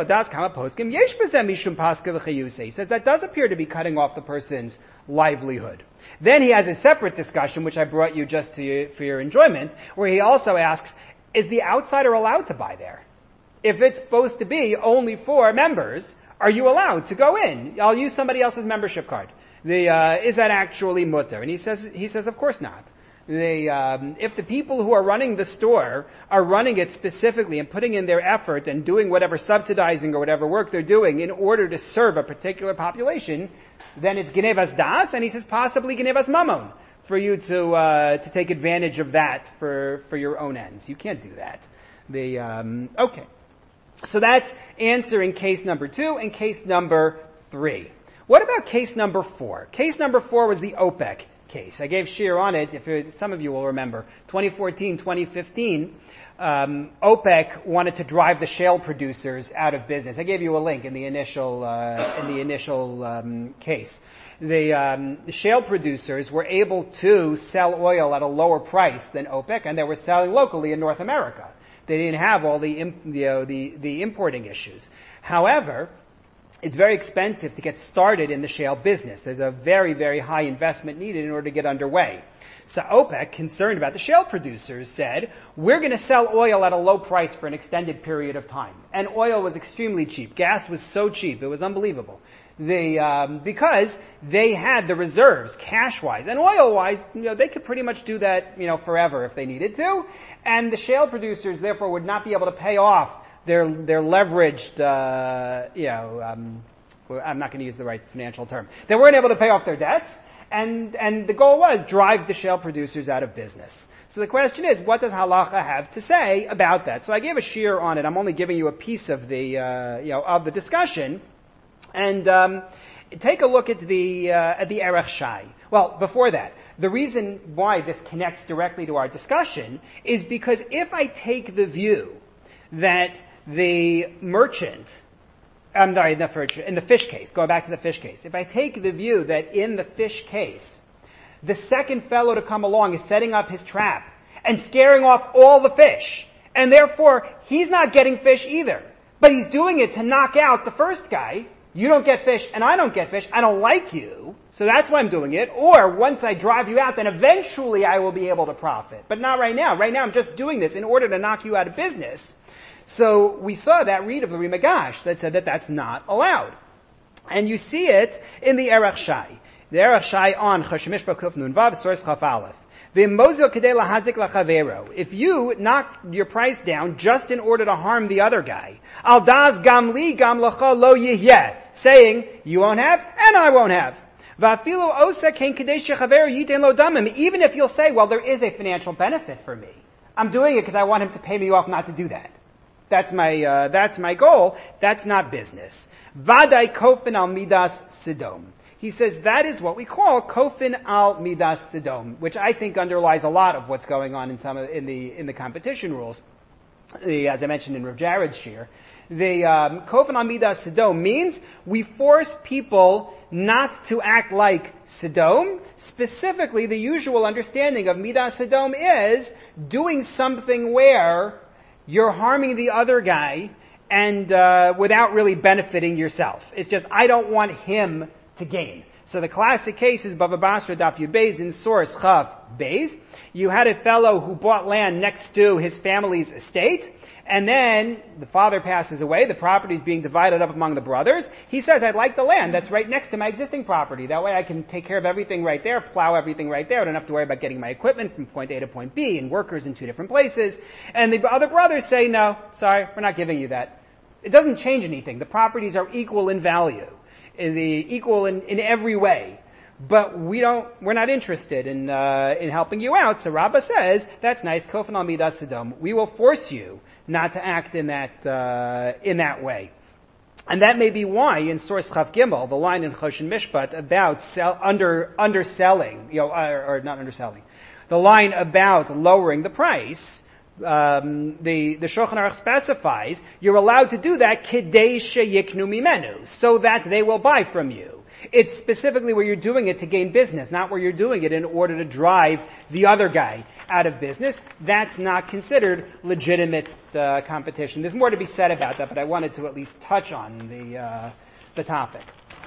that does appear to be cutting off the person's livelihood. Then he has a separate discussion, which I brought you just to, for your enjoyment, where he also asks, is the outsider allowed to buy there? If it's supposed to be only for members, are you allowed to go in? I'll use somebody else's membership card. The, uh, is that actually mutter? And he says, he says, of course not. They, um, if the people who are running the store are running it specifically and putting in their effort and doing whatever subsidizing or whatever work they're doing in order to serve a particular population, then it's Genevas Das, and he says possibly Genevas Mammon, for you to, uh, to take advantage of that for, for your own ends. You can't do that. They, um, okay. So that's answering case number two and case number three. What about case number four? Case number four was the OPEC case. I gave shir on it, if it, some of you will remember. twenty fourteen, twenty fifteen, um, OPEC wanted to drive the shale producers out of business. I gave you a link in the initial, uh, in the initial, um, case. The, um, the shale producers were able to sell oil at a lower price than OPEC, and they were selling locally in North America. They didn't have all the, you know, the, the importing issues. However, it's very expensive to get started in the shale business. There's a very, very high investment needed in order to get underway. So OPEC, concerned about the shale producers, said, we're going to sell oil at a low price for an extended period of time. And oil was extremely cheap. Gas was so cheap. It was unbelievable. They, um, because they had the reserves, cash-wise. And oil-wise, you know, they could pretty much do that, you know, forever if they needed to. And the shale producers, therefore, would not be able to pay off They're, they're leveraged, uh, you know, um, I'm not going to use the right financial term. They weren't able to pay off their debts, and, and the goal was drive the shale producers out of business. So the question is, what does halacha have to say about that? So I gave a shear on it. I'm only giving you a piece of the, uh, you know, of the discussion. And, um, take a look at the, uh, at the Erech Shai. Well, before that, the reason why this connects directly to our discussion is because if I take the view that the merchant, I'm sorry, in the fish case, going back to the fish case, if I take the view that in the fish case, the second fellow to come along is setting up his trap and scaring off all the fish. And therefore, he's not getting fish either. But he's doing it to knock out the first guy. You don't get fish and I don't get fish. I don't like you. So that's why I'm doing it. Or once I drive you out, then eventually I will be able to profit. But not right now. Right now I'm just doing this in order to knock you out of business. So we saw that read of the Rimagash that said that that's not allowed. And you see it in the Erech Shai. The Erech Shai on Chashemish Bakuf Nun Vav, source Chaf Aleph. If you knock your price down just in order to harm the other guy, al das gam li gam lacha lo yihyeh, saying, you won't have, and I won't have. Even if you'll say, well, there is a financial benefit for me. I'm doing it because I want him to pay me off not to do that. That's my, uh, that's my goal. That's not business. Vadai kofin al midas sidom. He says that is what we call kofin al midas sidom, which I think underlies a lot of what's going on in some of, in the in the competition rules. The, as I mentioned in Rav Jared's shir, the um, kofin al midas sidom means we force people not to act like Sodom. Specifically, the usual understanding of midas sidom is doing something where you're harming the other guy and uh, without really benefiting yourself. It's just I don't want him to gain. So the classic case is Bava Basra Daf Yud Beis in source Chav Beis. You had a fellow who bought land next to his family's estate, and then the father passes away, the property is being divided up among the brothers. He says, I'd like the land that's right next to my existing property. That way I can take care of everything right there, plow everything right there. I don't have to worry about getting my equipment from point A to point B and workers in two different places. And the other brothers say, no, sorry, we're not giving you that. It doesn't change anything. The properties are equal in value. In the equal in, in every way, but we don't. We're not interested in uh, in helping you out. So Rabbah says that's nice. Kofan al midas sidom. We will force you not to act in that uh, in that way, and that may be why in source Chav Gimel, the line in Choshen Mishpat about sell, under underselling, you know, or, or not underselling, the line about lowering the price. Um, the, the Shulchan Aruch specifies you're allowed to do that kidei sheyiknu mimenu, so that they will buy from you. It's specifically where you're doing it to gain business, not where you're doing it in order to drive the other guy out of business. That's not considered legitimate uh, competition. There's more to be said about that, but I wanted to at least touch on the uh, the topic.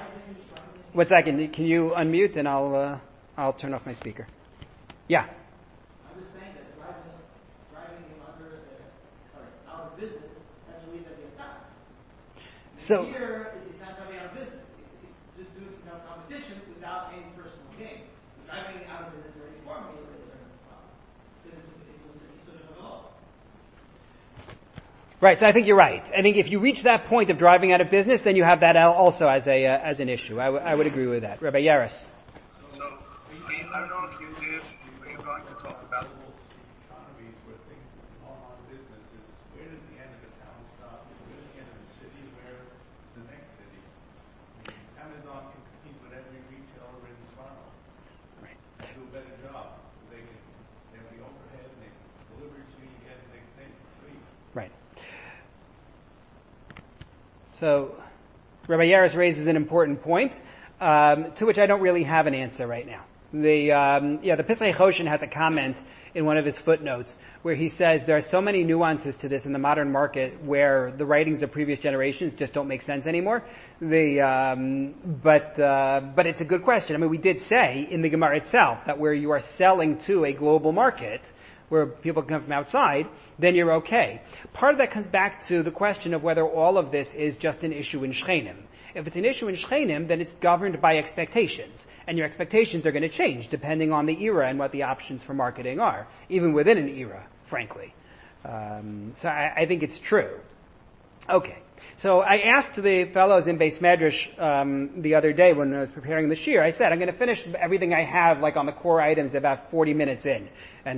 One second, can you unmute and I'll uh, I'll turn off my speaker. Yeah. So here is he's not driving out of business. It's, it's just doing some competition without any personal gain. Driving out of business already formally is a different problem. Because it's still doesn't know. Right, so I think you're right. I think if you reach that point of driving out of business, then you have that also as a uh, as an issue. I, w- I would agree with that. Rabbi Yaris. So, I don't know if you did, were you going to talk about economies where things on businesses, where does the end of the town stop? Where does the end of the city? Where the next city? Amazon can compete with every retailer in Toronto. Right. Do a better job. They can they have the overhead, they can deliver it to you, you get it next day for free. Right. So, Rabbi Yaris raises an important point, um, to which I don't really have an answer right now. The, um, yeah, the Pesach Choshen has a comment in one of his footnotes where he says there are so many nuances to this in the modern market where the writings of previous generations just don't make sense anymore. The, um, but, uh, but it's a good question. I mean, we did say in the Gemara itself that where you are selling to a global market, where people come from outside, then you're okay. Part of that comes back to the question of whether all of this is just an issue in Shchenim. If it's an issue in Shchenim, then it's governed by expectations. And your expectations are going to change depending on the era and what the options for marketing are, even within an era, frankly. Um, so I, I think it's true. Okay. So I asked the fellows in Beis Medrash um, the other day when I was preparing the shir, I said, I'm going to finish everything I have like on the core items about forty minutes in. And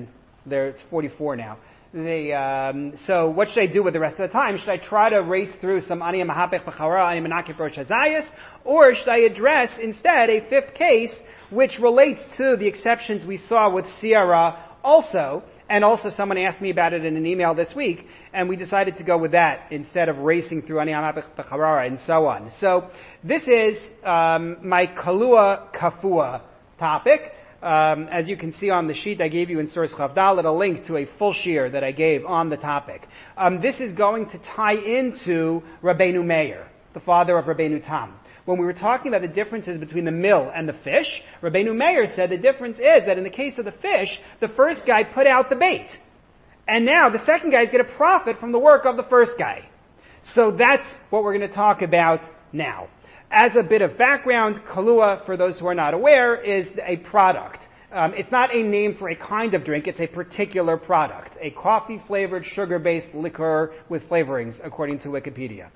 There, it's forty-four now. The, um, so what should I do with the rest of the time? Should I try to race through some Aniyah Mahapech B'Chara, Aniyah Menakif Rosh Hazayis, or should I address instead a fifth case which relates to the exceptions we saw with Sierra also, and also someone asked me about it in an email this week, and we decided to go with that instead of racing through Aniyah Mahapech B'Chara and so on. So this is um, my Kalua Kafua topic. Um, as you can see on the sheet I gave you in Source Chavdal, a link to a full shir that I gave on the topic. Um, this is going to tie into Rabbeinu Meir, the father of Rabbeinu Tam. When we were talking about the differences between the mill and the fish, Rabbeinu Meir said the difference is that in the case of the fish, the first guy put out the bait. And now the second guy is going to profit from the work of the first guy. So that's what we're going to talk about now. As a bit of background, Kalua, for those who are not aware, is a product. Um, it's not a name for a kind of drink, it's a particular product. A coffee-flavored, sugar-based liquor with flavorings, according to Wikipedia.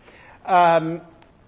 Um,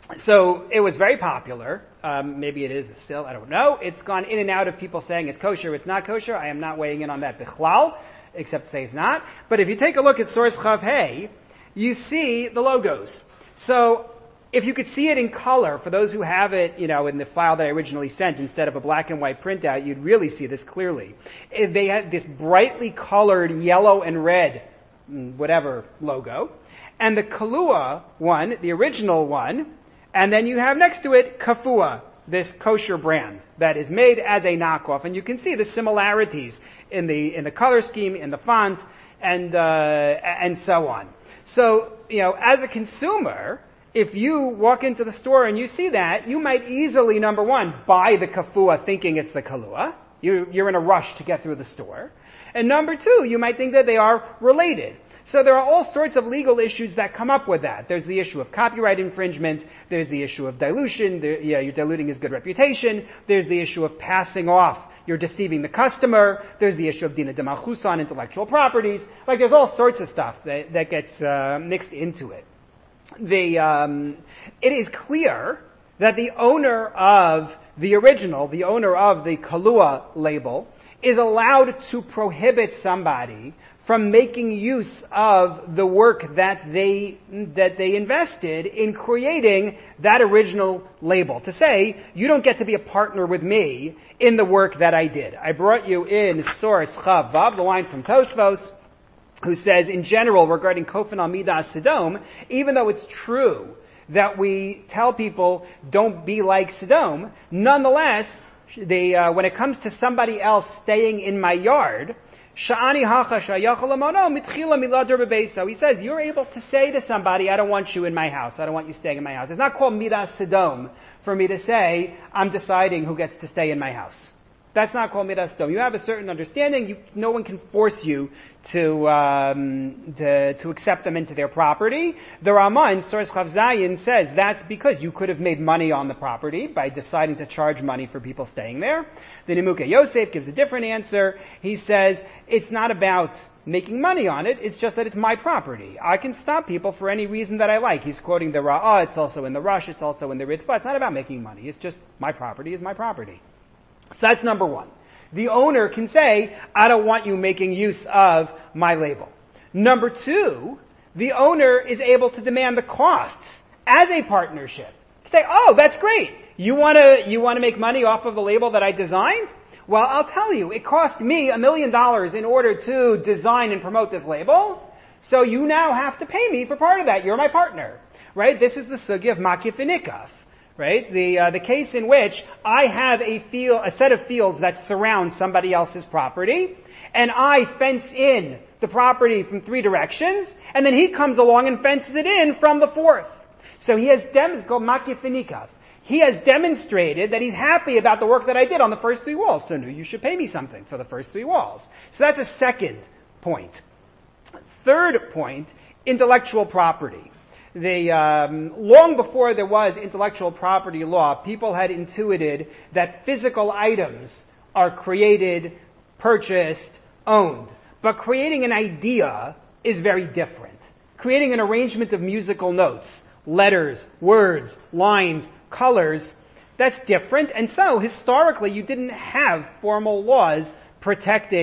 so it was very popular. Um, maybe it is still, I don't know. It's gone in and out of people saying it's kosher, it's not kosher. I am not weighing in on that bichlal, except to say it's not. But if you take a look at Source Chav Hey, you see the logos. So, if you could see it in color, for those who have it, you know, in the file that I originally sent, instead of a black and white printout, you'd really see this clearly. They had this brightly colored yellow and red, whatever, logo. And the Kalua one, the original one, and then you have next to it Kafua, this kosher brand that is made as a knockoff. And you can see the similarities in the, in the color scheme, in the font, and, uh, and so on. So, you know, as a consumer, if you walk into the store and you see that, you might easily, number one, buy the kafua thinking it's the kalua. You, you're in a rush to get through the store. And number two, you might think that they are related. So there are all sorts of legal issues that come up with that. There's the issue of copyright infringement. There's the issue of dilution. There, yeah, you're diluting his good reputation. There's the issue of passing off. You're deceiving the customer. There's the issue of dina de malchus on intellectual properties. Like there's all sorts of stuff that, that gets uh, mixed into it. The, um, it is clear that the owner of the original, the owner of the Kalua label, is allowed to prohibit somebody from making use of the work that they, that they invested in creating that original label. To say, you don't get to be a partner with me in the work that I did. I brought you in Source Chav Vav, the line from Tosfos, who says, in general, regarding Kofan al Midas Sodom, even though it's true that we tell people don't be like Sodom, nonetheless, they, uh, when it comes to somebody else staying in my yard, Sha'ani hacha shayachalamono mitchila miladr bebeso. He says, you're able to say to somebody, I don't want you in my house. I don't want you staying in my house. It's not called Midas Sodom for me to say, I'm deciding who gets to stay in my house. That's not called Midas Sodom. You have a certain understanding. You, no one can force you to, um, to, to accept them into their property. The Ramah in Source Chav Zayin says that's because you could have made money on the property by deciding to charge money for people staying there. The Nimukei Yosef gives a different answer. He says it's not about making money on it. It's just that it's my property. I can stop people for any reason that I like. He's quoting the Ra'ah. It's also in the Rush. It's also in the Ritzvah. It's not about making money. It's just my property is my property. So that's number one. The owner can say, I don't want you making use of my label. Number two, the owner is able to demand the costs as a partnership. Say, oh, that's great. You want to, you want to make money off of the label that I designed? Well, I'll tell you, it cost me a million dollars in order to design and promote this label. So you now have to pay me for part of that. You're my partner. Right? This is the sugi of makif and nikaf. Right? The, uh, the case in which I have a field, a set of fields that surround somebody else's property, and I fence in the property from three directions, and then he comes along and fences it in from the fourth. So he has dem- it's called makif v'nikav. He has demonstrated that he's happy about the work that I did on the first three walls. So no, you should pay me something for the first three walls. So that's a second point. Third point, intellectual property. The, um, long before there was intellectual property law, people had intuited that physical items are created, purchased, owned. But creating an idea is very different. Creating an arrangement of musical notes, letters, words, lines, colors, that's different. And so, historically, you didn't have formal laws protecting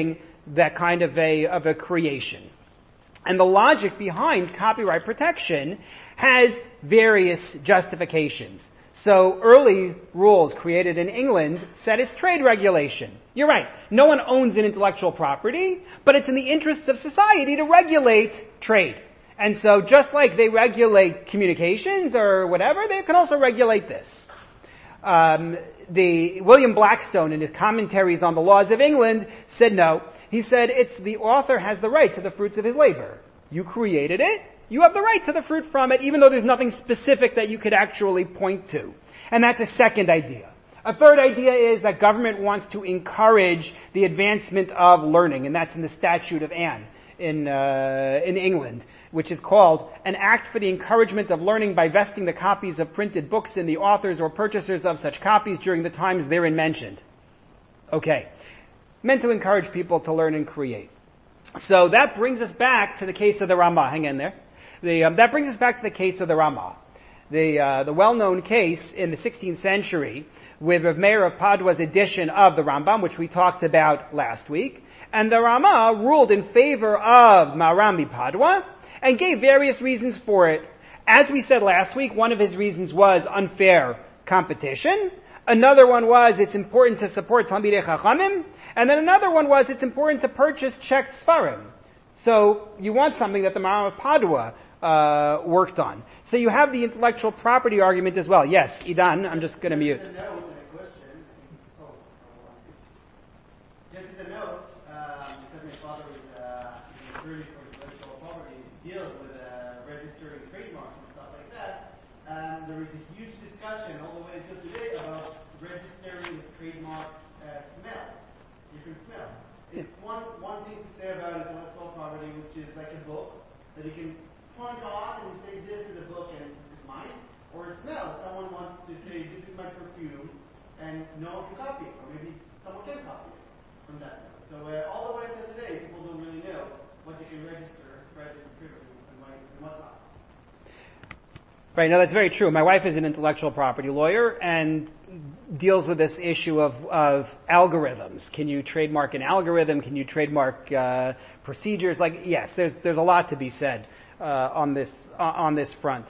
that kind of a, of a creation. And the logic behind copyright protection has various justifications. So early rules created in England said it's trade regulation. You're right. No one owns an intellectual property, but it's in the interests of society to regulate trade. And so just like they regulate communications or whatever, they can also regulate this. Um, the William Blackstone, in his commentaries on the laws of England, said no. He said it's the author has the right to the fruits of his labor. You created it. You have the right to the fruit from it, even though there's nothing specific that you could actually point to. And that's a second idea. A third idea is that government wants to encourage the advancement of learning, and that's in the Statute of Anne in uh, in England, which is called an act for the encouragement of learning by vesting the copies of printed books in the authors or purchasers of such copies during the times therein mentioned. Okay. Meant to encourage people to learn and create. So that brings us back to the case of the Ramah. Hang in there. The, um, that brings us back to the case of the Ramah. The, uh, the well-known case in the sixteenth century with Rav Meir of Padua's edition of the Rambam, which we talked about last week. And the Ramah ruled in favor of Maharam Padua and gave various reasons for it. As we said last week, one of his reasons was unfair competition. Another one was it's important to support Talmidei Chachamim. And then another one was it's important to purchase checked Sfarim. So you want something that the Maharam of Padua uh, worked on. So you have the intellectual property argument as well. Yes, Idan, I'm just going to mute. Just a note and a question. Oh, just as a note, um, because my father is uh, an attorney for intellectual property, deals with uh, registering trademarks and stuff like that. Um, there was a huge discussion all the way until today about registering trademarks uh, smells, different smells. It's one one thing to say about intellectual property, which is like a book that you can point on and say this is a book and this is mine, or a smell. Someone wants to say this is my perfume, and no one can copy it, or maybe someone can copy it from that. So uh, all the way until today, people don't really know what they can register, spread, and distribute, and what not. Right, no, that's very true. My wife is an intellectual property lawyer and deals with this issue of, of algorithms. Can you trademark an algorithm? Can you trademark uh, procedures? Like, yes, there's there's a lot to be said uh, on this uh, on this front.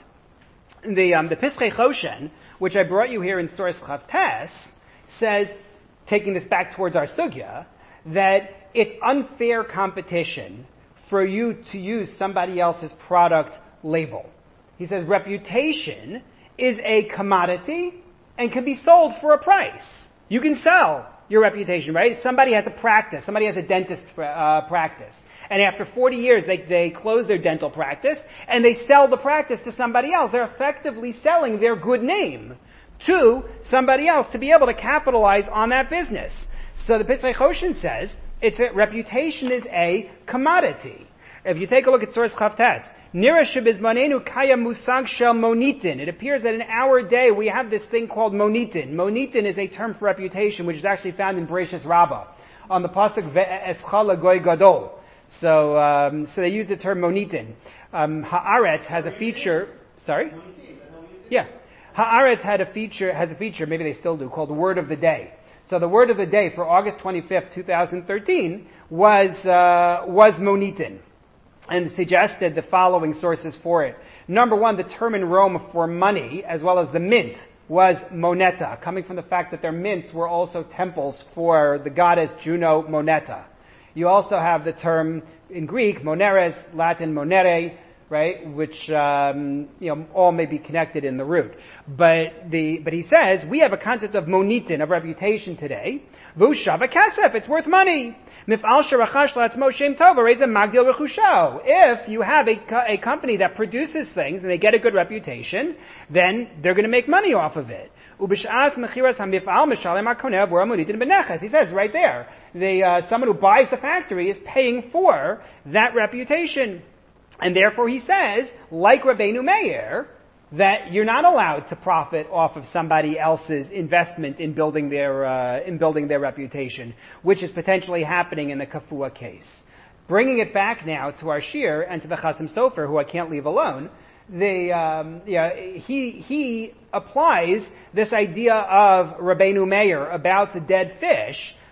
The um, the Pischei Choshen, which I brought you here in Source Chavtes, says, taking this back towards our sugya, that it's unfair competition for you to use somebody else's product label. He says reputation is a commodity and can be sold for a price. You can sell your reputation, right? Somebody has a practice. Somebody has a dentist uh, practice. And after forty years, they, they close their dental practice and they sell the practice to somebody else. They're effectively selling their good name to somebody else to be able to capitalize on that business. So the Pischei Choshen says it's a, reputation is a commodity. If you take a look at Source Chavtes, Nira shebizmanenu kaya musag shel monitin. It appears that in our day we have this thing called monitin. Monitin is a term for reputation, which is actually found in Bereshis Rabbah on the pasuk ve'eschal goy gadol. So, um, so they use the term monitin. Um, Haaretz has a feature. Sorry. Yeah, Haaretz had a feature has a feature. Maybe they still do, called Word of the Day. So the word of the day for August twenty-fifth, twenty thirteen was uh, was monitin. And suggested the following sources for it. Number one, the term in Rome for money, as well as the mint, was moneta, coming from the fact that their mints were also temples for the goddess Juno Moneta. You also have the term in Greek, moneres, Latin monere, right, which, um, you know, all may be connected in the root. But the, but he says, we have a concept of monitin, of reputation today. V'ushava kasef, it's worth money. Mif'al sherachash la'atzmo shem tov v'reizeh magdil rechusho. If you have a, co- a company that produces things and they get a good reputation, then they're going to make money off of it. Ubish'as mechiras hamif'al mishalem ha'konev v'ora monitin b'neches. He says right there, the, uh, someone who buys the factory is paying for that reputation. And therefore he says, like Rabbeinu Meir, that you're not allowed to profit off of somebody else's investment in building their uh, in building their reputation, which is potentially happening in the Kafua case. Bringing it back now to our shir and to the Chasam Sofer, who I can't leave alone, the um, yeah, he he applies this idea of Rabbeinu Meir about the dead fish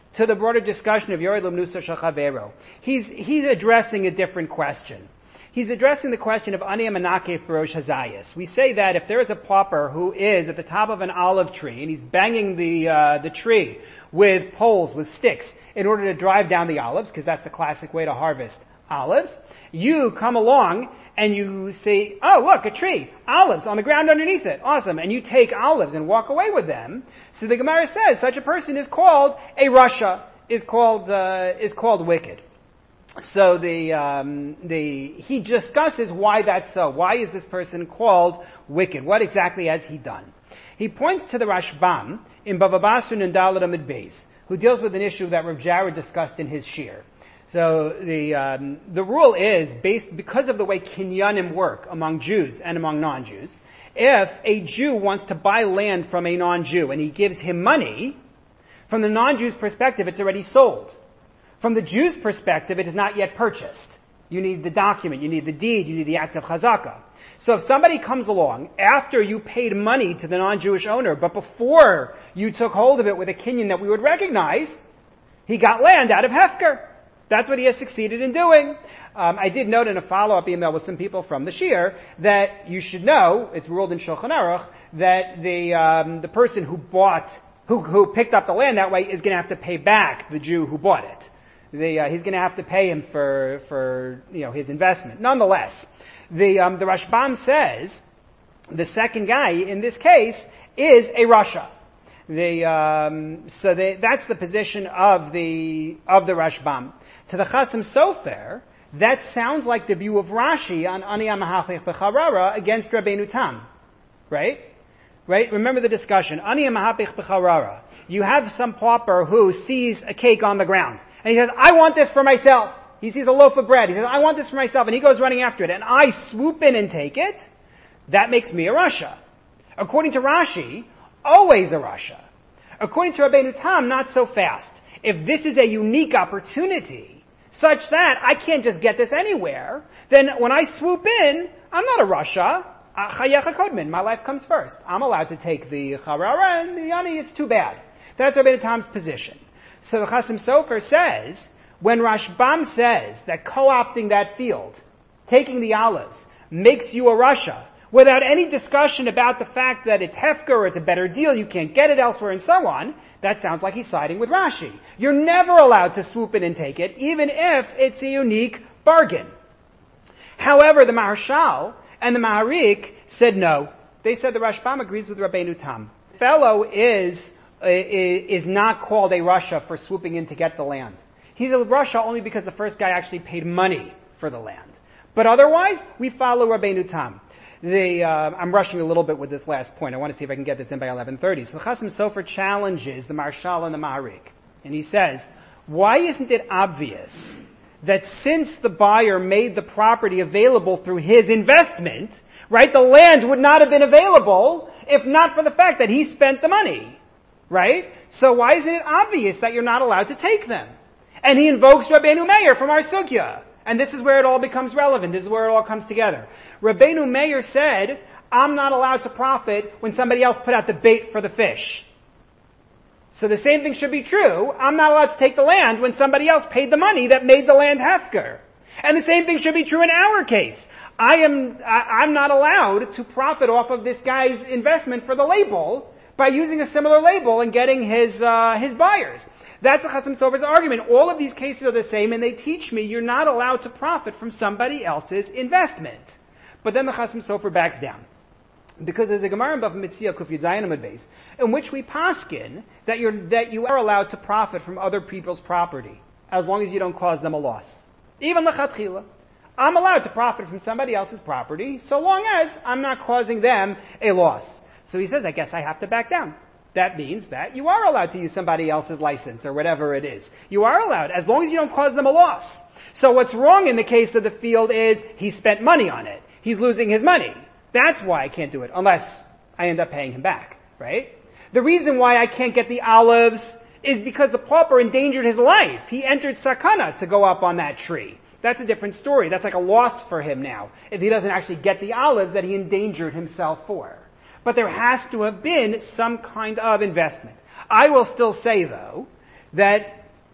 to the broader discussion of Yored Lumnusa Shel Chavero. He's, he's addressing a different question. He's addressing the question of Ani Manakef Barosh Hazayas. We say that if there is a pauper who is at the top of an olive tree and he's banging the, uh, the tree with poles, with sticks, in order to drive down the olives, because that's the classic way to harvest olives, you come along and you say, oh, look, a tree, olives on the ground underneath it, awesome, and you take olives and walk away with them. So the Gemara says such a person is called a rasha, is called uh, is called wicked. So the um, the he discusses why that's so. Why is this person called wicked? What exactly has he done? He points to the Rashbam in Bava Basra and Dalet Amud Beis, who deals with an issue that Rav Jared discussed in his shir. So the um, the rule is based because of the way kinyanim work among Jews and among non-Jews. If a Jew wants to buy land from a non-Jew and he gives him money, from the non-Jew's perspective, it's already sold. From the Jew's perspective, it is not yet purchased. You need the document, you need the deed, you need the act of chazakah. So if somebody comes along after you paid money to the non-Jewish owner, but before you took hold of it with a kinyan that we would recognize, he got land out of hefker. That's what he has succeeded in doing. Um, I did note in a follow-up email with some people from the Shir that you should know, it's ruled in Shulchan Aruch, that the um, the person who bought, who who picked up the land that way is going to have to pay back the Jew who bought it. The, uh, he's going to have to pay him for for you know his investment. Nonetheless, the um, the Rashbam says the second guy in this case is a rasha. The um, so they, that's the position of the of the Rashbam. To the Chasam Sofer, that sounds like the view of Rashi on Ani Mahachich B'Charara against Rabbeinu Tam. Right? Right? Remember the discussion. Ani Mahachich B'Charara. You have some pauper who sees a cake on the ground. And he says, I want this for myself. He sees a loaf of bread. He says, I want this for myself. And he goes running after it. And I swoop in and take it. That makes me a rasha. According to Rashi, always a rasha. According to Rabbeinu Tam, not so fast. If this is a unique opportunity, such that I can't just get this anywhere, then when I swoop in, I'm not a rasha. Chayecha kodmin, my life comes first. I'm allowed to take the charara and the yani, it's too bad. That's Rabbeinu Tam's position. So the Chasam Sofer says, when Rashbam says that co-opting that field, taking the olives, makes you a rasha, without any discussion about the fact that it's hefker or it's a better deal, you can't get it elsewhere and so on, that sounds like he's siding with Rashi. You're never allowed to swoop in and take it, even if it's a unique bargain. However, the Maharshal and the Maharik said no. They said the Rashbam agrees with Rabbeinu Tam. Fellow is, is not called a rasha for swooping in to get the land. He's a rasha only because the first guy actually paid money for the land. But otherwise, we follow Rabbeinu Tam. The, uh, I'm rushing a little bit with this last point. I want to see if I can get this in by eleven thirty. So the Chasam Sofer challenges the Marshal and the Maharik. And he says, why isn't it obvious that since the buyer made the property available through his investment, right, the land would not have been available if not for the fact that he spent the money, right? So why isn't it obvious that you're not allowed to take them? And he invokes Rabbeinu Meir from our sugya. And this is where it all becomes relevant. This is where it all comes together. Rabbeinu Meir said, I'm not allowed to profit when somebody else put out the bait for the fish. So the same thing should be true. I'm not allowed to take the land when somebody else paid the money that made the land hefker. And the same thing should be true in our case. I am, I, I'm not allowed to profit off of this guy's investment for the label by using a similar label and getting his, uh, his buyers. That's the Chasam Sofer's argument. All of these cases are the same, and they teach me you're not allowed to profit from somebody else's investment. But then the Chasam Sofer backs down. Because there's a Gemara in Bava Metzia Kuf Yud Zayin Amud Beis, in which we paskin that you're, that you are allowed to profit from other people's property, as long as you don't cause them a loss. Even lechatchila. I'm allowed to profit from somebody else's property, so long as I'm not causing them a loss. So he says, I guess I have to back down. That means that you are allowed to use somebody else's license or whatever it is. You are allowed, as long as you don't cause them a loss. So what's wrong in the case of the field is he spent money on it. He's losing his money. That's why I can't do it, unless I end up paying him back, right? The reason why I can't get the olives is because the pauper endangered his life. He entered sakana to go up on that tree. That's a different story. That's like a loss for him now, if he doesn't actually get the olives that he endangered himself for. But there has to have been some kind of investment. I will still say, though, that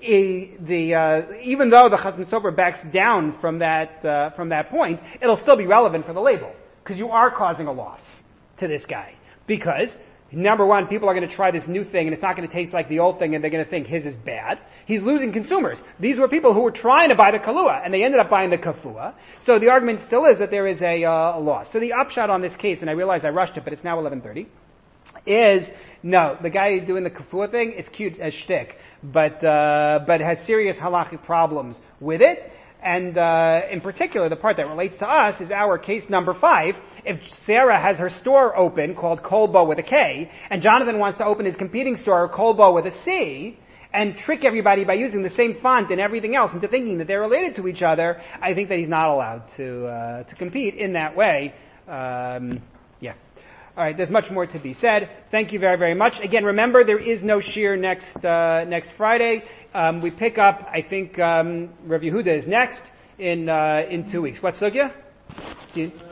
a, the uh, even though the Chasam Sofer backs down from that uh, from that point, it'll still be relevant for the label because you are causing a loss to this guy. Because number one, people are going to try this new thing and it's not going to taste like the old thing and they're going to think his is bad. He's losing consumers. These were people who were trying to buy the kalua and they ended up buying the kafua. So the argument still is that there is a, uh, a loss. So the upshot on this case, and I realize I rushed it, but it's now eleven thirty, is no, the guy doing the kafua thing, it's cute as shtick, but uh, but has serious halachic problems with it. And uh, in particular, the part that relates to us is our case number five. If Sarah has her store open called Kolbo with a K, and Jonathan wants to open his competing store Kolbo with a C, and trick everybody by using the same font and everything else into thinking that they're related to each other, I think that he's not allowed to uh, to compete in that way. Um, yeah. All right, there's much more to be said. Thank you very, very much. Again, remember, there is no shir next uh, next Friday. Um, we pick up, I think, um, Rav Yehuda is next in uh, in two weeks. What, Sugya?